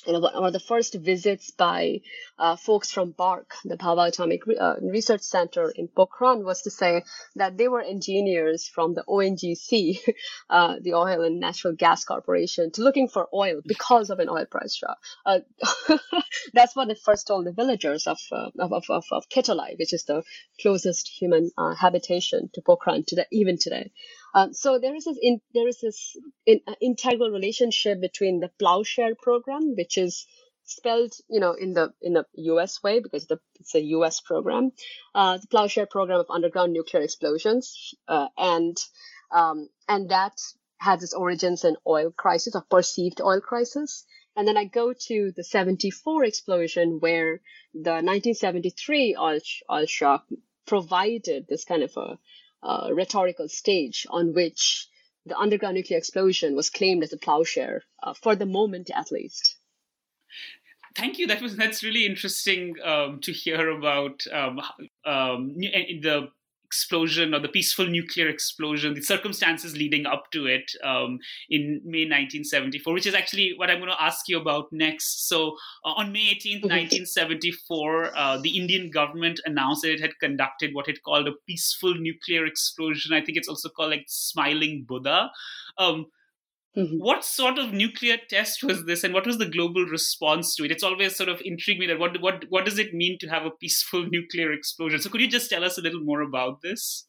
you know, one of the first visits by uh, folks from BARC, the Bhabha Atomic Re- uh, Research Center in Pokhran, was to say that they were engineers from the O N G C, uh, the Oil and Natural Gas Corporation, to looking for oil because of an oil price shock. Uh, that's what they first told the villagers of uh, of, of, of, of Ketalai, which is the closest human uh, habitation to Pokhran today, even today. Um, so there is this in, there is this in, uh, integral relationship between the Plowshare program, which is spelled, you know, in the in the U S way because the, it's a U S program, uh, the Plowshare program of underground nuclear explosions, uh, and um, and that has its origins in oil crisis, or perceived oil crisis. And then I go to the seventy-four explosion, where the nineteen seventy-three oil oil shock provided this kind of a Uh, rhetorical stage on which the underground nuclear explosion was claimed as a plowshare, uh, for the moment at least. Thank you. That was that's really interesting um, to hear about um, um, the explosion, or the peaceful nuclear explosion, the circumstances leading up to it um, in May nineteen seventy-four, which is actually what I'm going to ask you about next. So uh, on May eighteenth, nineteen seventy-four, uh, the Indian government announced that it had conducted what it called a peaceful nuclear explosion. I think it's also called like Smiling Buddha. Um, Mm-hmm. What sort of nuclear test was this, and what was the global response to it? It's always sort of intrigued me that what what what does it mean to have a peaceful nuclear explosion? So could you just tell us a little more about this?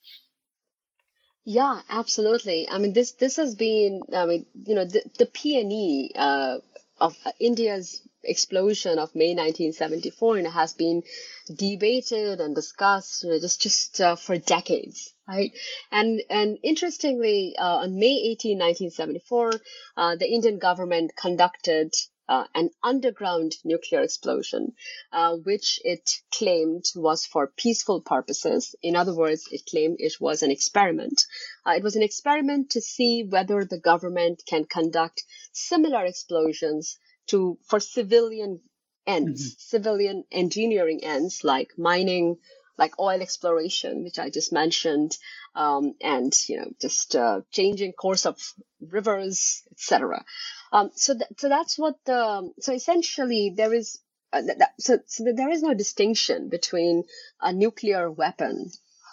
Yeah, absolutely. I mean, this this has been, I mean, you know, the, the P N E uh, of India's explosion of May nineteen seventy-four, and it has been debated and discussed, you know, just just uh, for decades. Right. And and interestingly, uh, on May eighteenth, nineteen seventy-four, uh, the Indian government conducted uh, an underground nuclear explosion, uh, which it claimed was for peaceful purposes. In other words, it claimed it was an experiment. Uh, it was an experiment to see whether the government can conduct similar explosions to for civilian ends, mm-hmm. civilian engineering ends, like mining, like oil exploration, which I just mentioned, um, and, you know, just uh, changing course of rivers, et cetera. Um, so, th- so that's what the, so essentially there is, uh, th- that, so, so there is no distinction between a nuclear weapon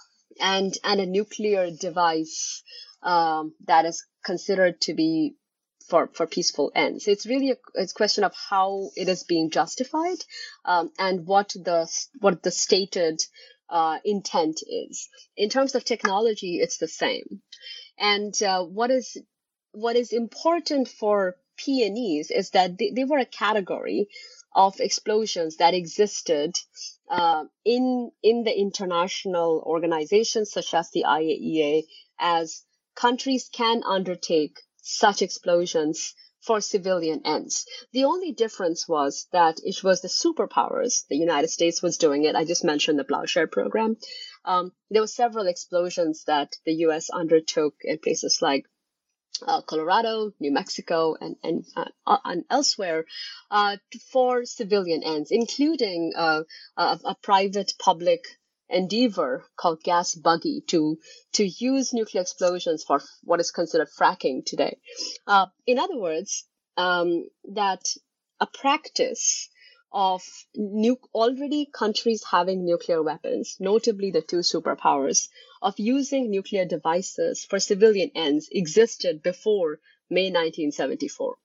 and, and a nuclear device, um, that is considered to be for, for peaceful ends. It's really a, it's a question of how it is being justified, um, and what the, what the stated Uh, intent is. In terms of technology, it's the same. And uh, what is what is important for P N Es is that they, they were a category of explosions that existed uh, in in the international organizations such as the I A E A, as countries can undertake such explosions for civilian ends. The only difference was that it was the superpowers. The United States was doing it. I just mentioned the Plowshare program. Um, there were several explosions that the U S undertook in places like uh, Colorado, New Mexico, and and, uh, and elsewhere uh, for civilian ends, including uh, a, a private public endeavor called Gas Buggy to to use nuclear explosions for what is considered fracking today. Uh, in other words, um, that a practice of nu- already countries having nuclear weapons, notably the two superpowers, of using nuclear devices for civilian ends existed before May nineteen seventy-four.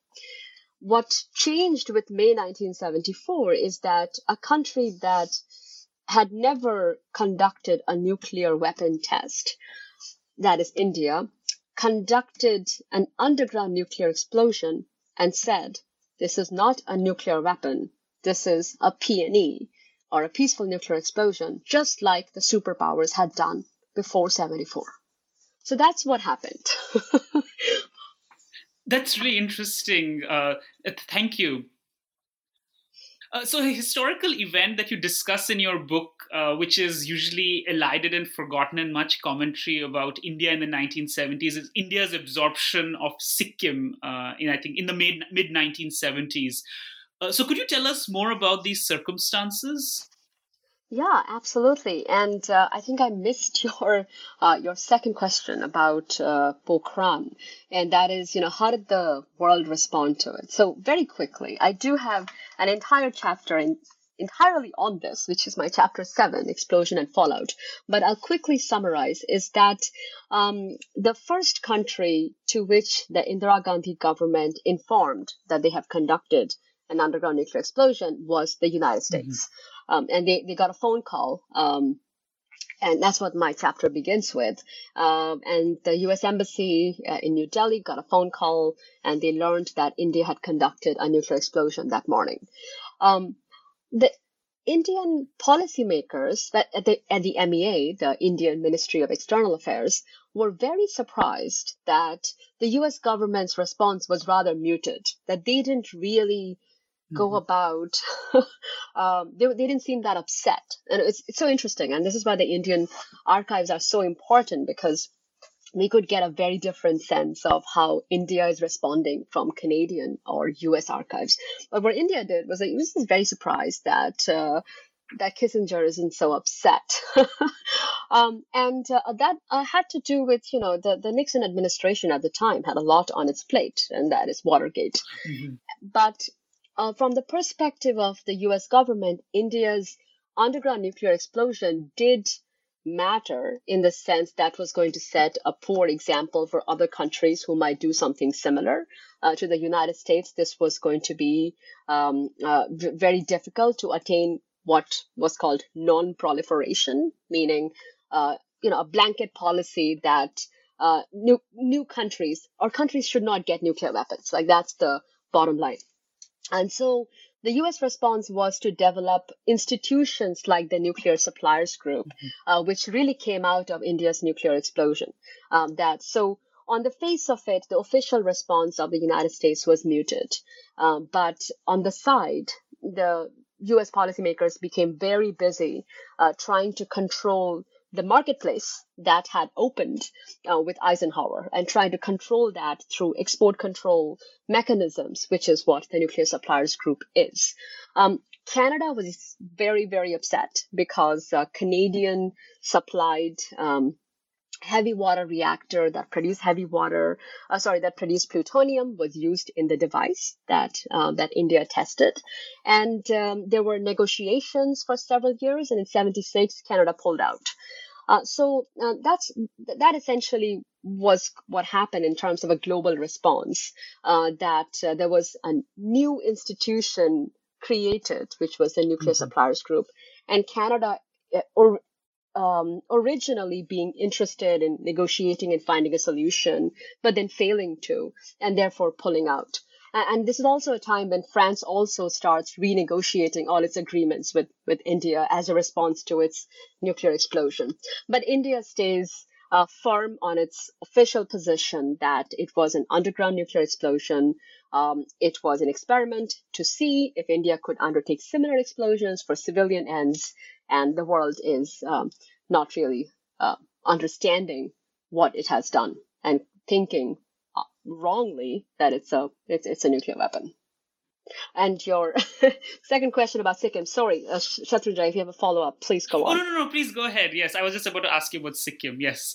What changed with May nineteen seventy-four is that a country that had never conducted a nuclear weapon test, that is India, conducted an underground nuclear explosion and said, this is not a nuclear weapon, this is a P N E, or a peaceful nuclear explosion, just like the superpowers had done before seventy-four. So that's what happened. That's really interesting. Uh, thank you. Uh, so a historical event that you discuss in your book, uh, which is usually elided and forgotten in much commentary about India in the nineteen seventies, is India's absorption of Sikkim uh, in, I think, in the mid, mid nineteen seventies. Uh, so could you tell us more about these circumstances? Yeah, absolutely. And uh, I think I missed your uh, your second question about uh, Pokhran, and that is, you know, how did the world respond to it? So very quickly, I do have an entire chapter in, entirely on this, which is my chapter seven, Explosion and Fallout. But I'll quickly summarize: is that um, the first country to which the Indira Gandhi government informed that they have conducted an underground nuclear explosion was the United States. Um, and they, they got a phone call, um, and that's what my chapter begins with. Um, and the U S Embassy uh, in New Delhi got a phone call, and they learned that India had conducted a nuclear explosion that morning. Um, the Indian policymakers that at the, at the M E A, the Indian Ministry of External Affairs, were very surprised that the U S government's response was rather muted, that they didn't really go about, um, they, they didn't seem that upset. And it's, it's so interesting. And this is why the Indian archives are so important, because we could get a very different sense of how India is responding from Canadian or U S archives. But what India did was that it was very surprised that uh, that Kissinger isn't so upset. um, and uh, that uh, had to do with, you know, the, the Nixon administration at the time had a lot on its plate, and that is Watergate. Mm-hmm. But Uh, from the perspective of the U S government, India's underground nuclear explosion did matter in the sense that was going to set a poor example for other countries who might do something similar. Uh, to the United States, this was going to be um, uh, v- very difficult to attain what was called non-proliferation, meaning uh, you know, a blanket policy that uh, new new countries or countries should not get nuclear weapons. Like, that's the bottom line. And so the U S response was to develop institutions like the Nuclear Suppliers Group, mm-hmm. uh, which really came out of India's nuclear explosion. Um, that so on the face of it, the official response of the United States was muted. Um, but on the side, the U S policymakers became very busy uh, trying to control the marketplace that had opened uh, with Eisenhower, and trying to control that through export control mechanisms, which is what the Nuclear Suppliers Group is. Um, Canada was very, very upset because uh, Canadian supplied um, heavy water reactor that produced heavy water, uh, sorry, that produced plutonium was used in the device that uh, that India tested. And um, there were negotiations for several years, and in seventy-six, Canada pulled out. Uh, so uh, that's that essentially was what happened in terms of a global response, uh, that uh, there was a new institution created, which was the Nuclear mm-hmm. Suppliers Group, and Canada uh, or Um, originally being interested in negotiating and finding a solution, but then failing to, and therefore pulling out. And, and this is also a time when France also starts renegotiating all its agreements with, with India as a response to its nuclear explosion. But India stays uh, firm on its official position that it was an underground nuclear explosion. Um, it was an experiment to see if India could undertake similar explosions for civilian ends, and the world is um, not really uh, understanding what it has done and thinking uh, wrongly that it's a it's, it's a nuclear weapon. And your second question about Sikkim, sorry, uh, Shatrunjay, if you have a follow-up, please go on. Oh, no, no, no, please go ahead. Yes, I was just about to ask you about Sikkim, yes.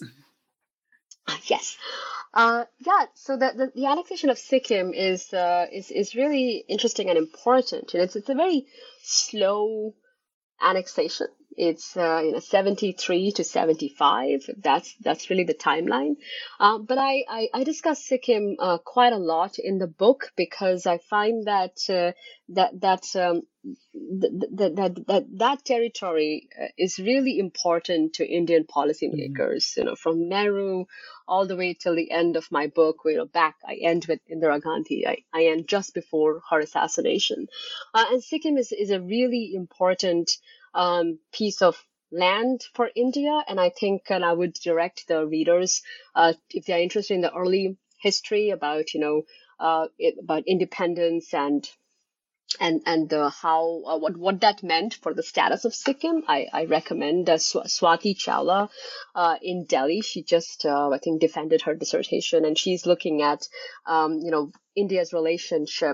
Yes. Uh, yeah, so the, the, the annexation of Sikkim is, uh, is is really interesting and important. You know, it's, it's a very slow annexation. It's uh, you know seventy-three to seventy-five. That's that's really the timeline. Uh, but I, I, I discuss Sikkim uh, quite a lot in the book because I find that uh, that that, um, that that that that territory is really important to Indian policymakers. Mm-hmm. You know, from Nehru all the way till the end of my book. You know, back I end with Indira Gandhi. I, I end just before her assassination, uh, and Sikkim is is a really important Um, piece of land for India. And I think, and I would direct the readers, uh, if they're interested in the early history about, you know, uh, it, about independence and and and uh, how uh, what what that meant for the status of Sikkim, I, I recommend uh, Sw- Swati Chawla uh, in Delhi. She just uh, I think defended her dissertation, and she's looking at um, you know India's relationship with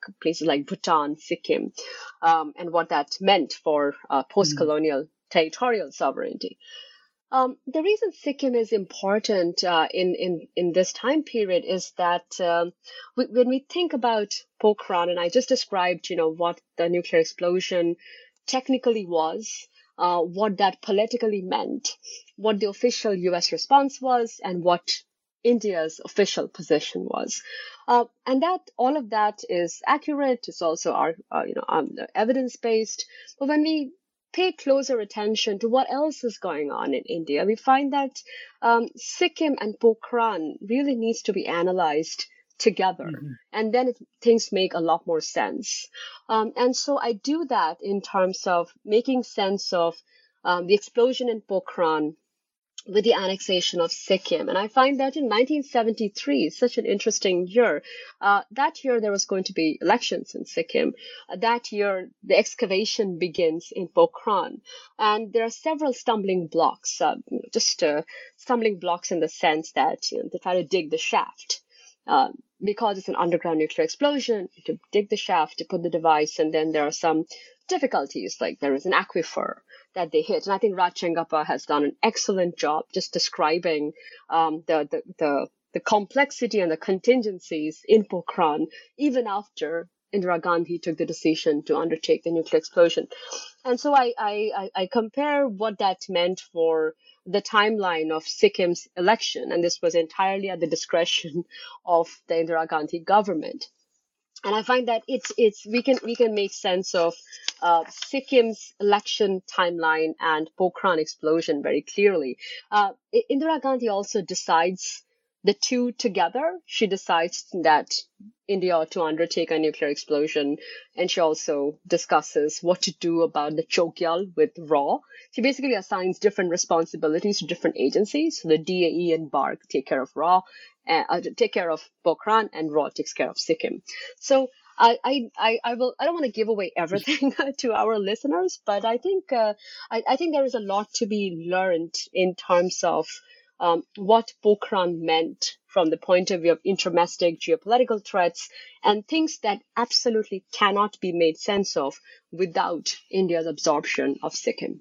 places like Bhutan, Sikkim, um, and what that meant for uh, post-colonial mm. territorial sovereignty. Um, the reason Sikkim is important uh, in, in, in this time period is that um, we, when we think about Pokhran, and I just described, you know, what the nuclear explosion technically was, uh, what that politically meant, what the official U S response was, and what India's official position was. Uh, and that all of that is accurate. It's also our, uh, you know, um, evidence-based. But when we pay closer attention to what else is going on in India, we find that um, Sikkim and Pokhran really needs to be analyzed together. Mm-hmm. And then it, things make a lot more sense. Um, and so I do that in terms of making sense of um, the explosion in Pokhran with the annexation of Sikkim. And I find that in nineteen seventy-three, such an interesting year, uh, that year there was going to be elections in Sikkim. Uh, that year, the excavation begins in Pokhran. And there are several stumbling blocks, uh, just uh, stumbling blocks in the sense that, you know, they try to dig the shaft. Uh, because it's an underground nuclear explosion, to dig the shaft, to put the device, and then there are some difficulties, like there is an aquifer that they hit. And I think Raj Chengappa has done an excellent job just describing um, the, the, the, the complexity and the contingencies in Pokhran, even after Indira Gandhi took the decision to undertake the nuclear explosion. And so I, I, I compare what that meant for the timeline of Sikkim's election, and this was entirely at the discretion of the Indira Gandhi government. And I find that it's it's we can we can make sense of uh, Sikkim's election timeline and Pokhran explosion very clearly. Uh, Indira Gandhi also decides the two together. She decides that India ought to undertake a nuclear explosion, and she also discusses what to do about the Chogyal with RAW. She basically assigns different responsibilities to different agencies. So the D A E and BARC take care of RAW, uh, take care of Pokhran, and RAW takes care of Sikkim. So I, I, I will. I don't want to give away everything to our listeners, but I think uh, I, I think there is a lot to be learned in terms of um, what Pokhran meant from the point of view of interdomestic geopolitical threats and things that absolutely cannot be made sense of without India's absorption of Sikkim.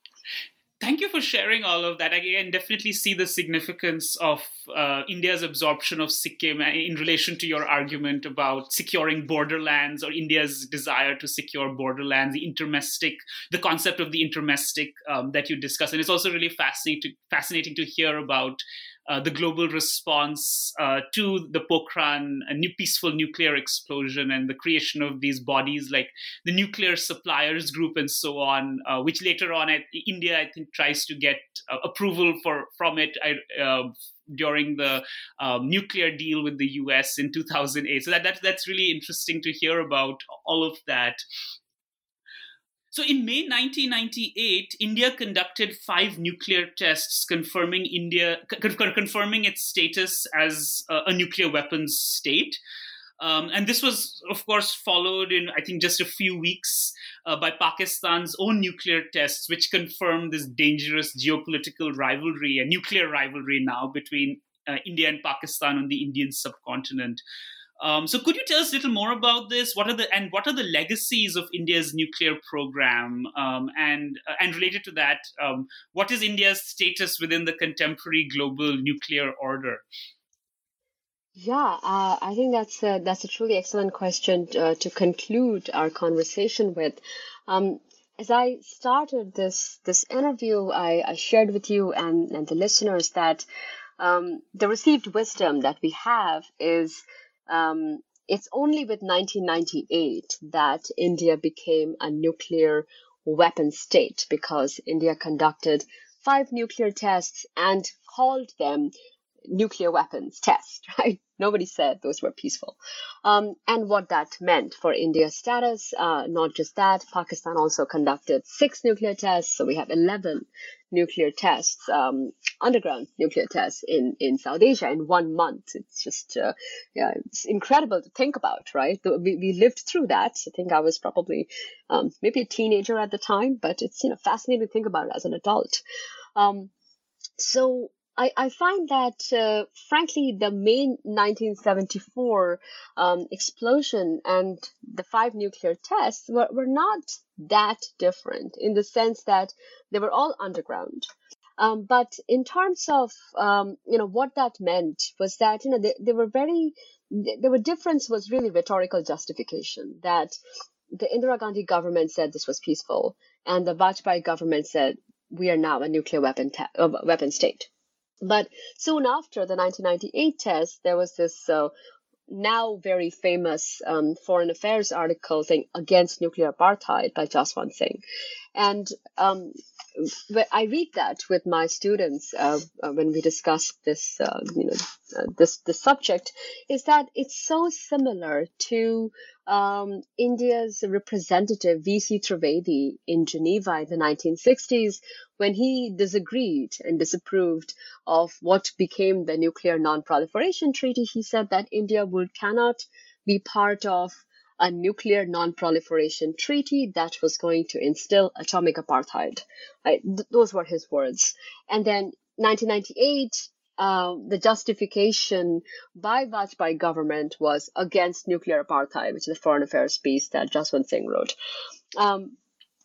Thank you for sharing all of that. I can definitely see the significance of uh, India's absorption of Sikkim in relation to your argument about securing borderlands, or India's desire to secure borderlands, the interdomestic, the concept of the interdomestic um, that you discussed. And it's also really fascinating, fascinating to hear about Uh, the global response uh, to the Pokhran a new peaceful nuclear explosion and the creation of these bodies like the Nuclear Suppliers Group and so on, uh, which later on at, India, I think, tries to get uh, approval for from it uh, during the um, nuclear deal with the U S in two thousand eight. So that, that that's really interesting to hear about all of that. So in May nineteen ninety-eight, India conducted five nuclear tests confirming India con- confirming its status as a, a nuclear weapons state. Um, and this was, of course, followed in, I think, just a few weeks uh, by Pakistan's own nuclear tests, which confirmed this dangerous geopolitical rivalry, a nuclear rivalry now between uh, India and Pakistan on the Indian subcontinent. Um, so could you tell us a little more about this? What are the and what are the legacies of India's nuclear program? Um, and uh, and related to that, um, what is India's status within the contemporary global nuclear order? Yeah, uh, I think that's a, that's a truly excellent question uh, to conclude our conversation with. Um, as I started this this interview, I, I shared with you and, and the listeners that um, the received wisdom that we have is Um, it's only with nineteen ninety-eight that India became a nuclear weapon state, because India conducted five nuclear tests and called them nuclear weapons tests, right? Nobody said those were peaceful. Um, and what that meant for India's status, uh, not just that, Pakistan also conducted six nuclear tests. So we have eleven nuclear tests, um, underground nuclear tests in, in South Asia in one month. It's just, uh, yeah, it's incredible to think about, right? We, we lived through that. I think I was probably um, maybe a teenager at the time, but it's, you know, fascinating to think about it as an adult. Um, so I, I find that, uh, frankly, the main nineteen seventy-four um, explosion and the five nuclear tests were, were not that different in the sense that they were all underground. Um, but in terms of, um, you know, what that meant was that, you know, they, they were very, there were difference was really rhetorical justification that the Indira Gandhi government said this was peaceful and the Vajpayee government said we are now a nuclear weapon, ta- uh, weapon state. But soon after the nineteen ninety-eight test, there was this uh, now very famous um, foreign affairs article saying against nuclear apartheid by Jaswant Singh. And um, I read that with my students uh, when we discuss this, uh, you know, uh, this this subject, is that it's so similar to um, India's representative V C Trivedi in Geneva in the nineteen sixties, when he disagreed and disapproved of what became the Nuclear Non-Proliferation Treaty. He said that India would cannot be part of a nuclear non-proliferation treaty that was going to instill atomic apartheid. Right? Th- those were his words. And then nineteen ninety-eight, uh, the justification by Vajpayee government was against nuclear apartheid, which is a foreign affairs piece that Jaswant Singh wrote. Um,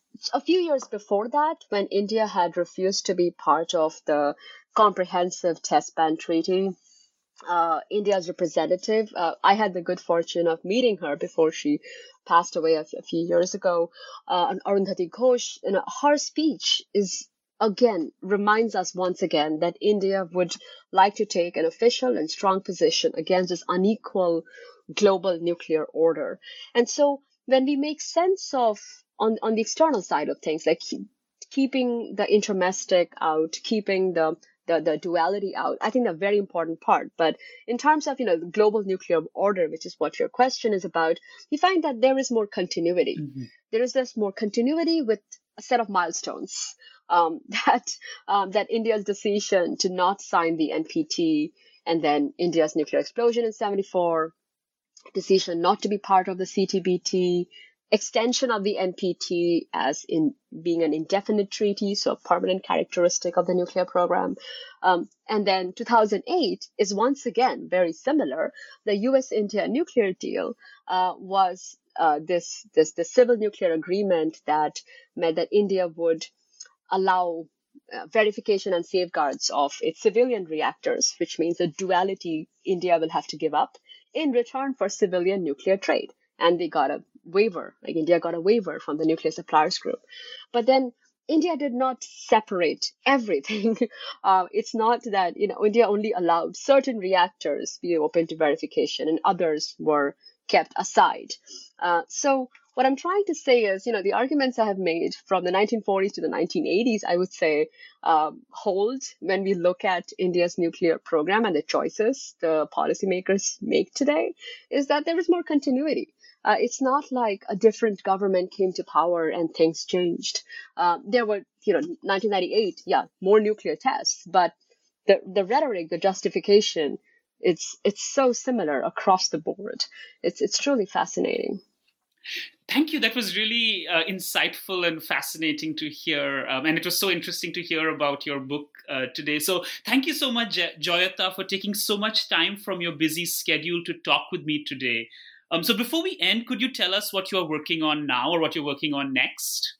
a few years before that, when India had refused to be part of the Comprehensive Test Ban Treaty, Uh, India's representative. Uh, I had the good fortune of meeting her before she passed away a, f- a few years ago. Uh, Arundhati Ghosh, you know, her speech is again reminds us once again that India would like to take an official and strong position against this unequal global nuclear order. And so when we make sense of on on the external side of things, like keep, keeping the intermestic out, keeping the The, the duality out, I think a very important part. But in terms of, you know, the global nuclear order, which is what your question is about, we find that there is more continuity. Mm-hmm. There is just more continuity with a set of milestones. Um, that um, that India's decision to not sign the N P T, and then India's nuclear explosion in seventy-four, decision not to be part of the C T B T, extension of the N P T as in being an indefinite treaty, so a permanent characteristic of the nuclear program. Um, and then two thousand eight is once again very similar. The U S India nuclear deal uh, was uh, this, this, this civil nuclear agreement that meant that India would allow uh, verification and safeguards of its civilian reactors, which means the duality India will have to give up in return for civilian nuclear trade. And they got a waiver, like India got a waiver from the Nuclear Suppliers Group. But then India did not separate everything. uh, it's not that, you know, India only allowed certain reactors be open to verification and others were kept aside. Uh, so what I'm trying to say is, you know, the arguments I have made from the nineteen forties to the nineteen eighties, I would say, um, hold when we look at India's nuclear program and the choices the policymakers make today, is that there is more continuity. Uh, it's not like a different government came to power and things changed. Uh, there were, you know, nineteen ninety-eight, yeah, more nuclear tests, but the the rhetoric, the justification, it's it's so similar across the board. It's it's truly fascinating. Thank you. That was really uh, insightful and fascinating to hear. Um, and it was so interesting to hear about your book uh, today. So thank you so much, Joyita, for taking so much time from your busy schedule to talk with me today. Um, so before we end, could you tell us what you're working on now or what you're working on next?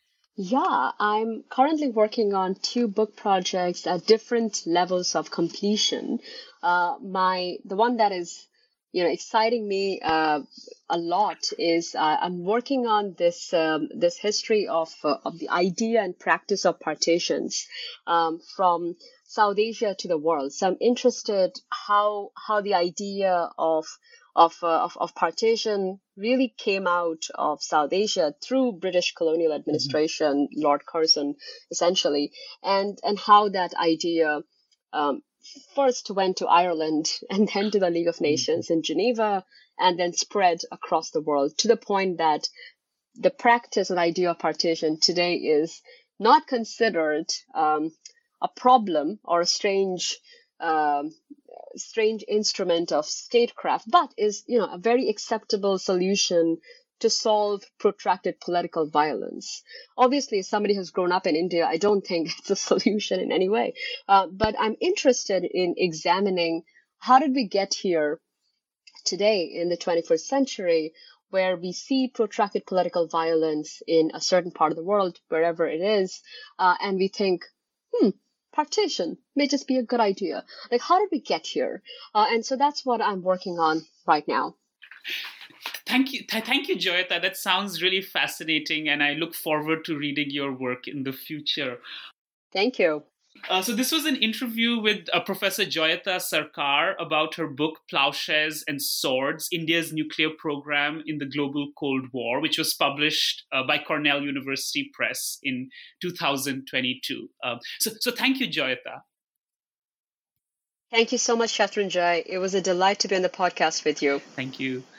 Yeah, I'm currently working on two book projects at different levels of completion. Uh, my the one that is, you know, exciting me uh, a lot is uh, I'm working on this um, this history of uh, of the idea and practice of partitions um, from South Asia to the world. So I'm interested how how the idea of Of, uh, of of partition really came out of South Asia through British colonial administration, mm-hmm. Lord Curzon, essentially, and and how that idea um, first went to Ireland and then to the League of Nations mm-hmm. in Geneva, and then spread across the world to the point that the practice and idea of partition today is not considered um, a problem or a strange um, strange instrument of statecraft, but is, you know, a very acceptable solution to solve protracted political violence. Obviously, as somebody who's grown up in India, I don't think it's a solution in any way. Uh, but I'm interested in examining how did we get here today in the twenty-first century, where we see protracted political violence in a certain part of the world, wherever it is, uh, and we think, hmm, partition may just be a good idea. Like, how did we get here? Uh, and so that's what I'm working on right now. Thank you. Th- thank you, Joyita. That sounds really fascinating, and I look forward to reading your work in the future. Thank you. Uh, so this was an interview with uh, Professor Joyita Sarkar about her book Plowshares and Swords, India's Nuclear Program in the Global Cold War, which was published uh, by Cornell University Press in two thousand twenty-two. Uh, so, so thank you, Joyita. Thank you so much, Shatrunjay. It was a delight to be on the podcast with you. Thank you.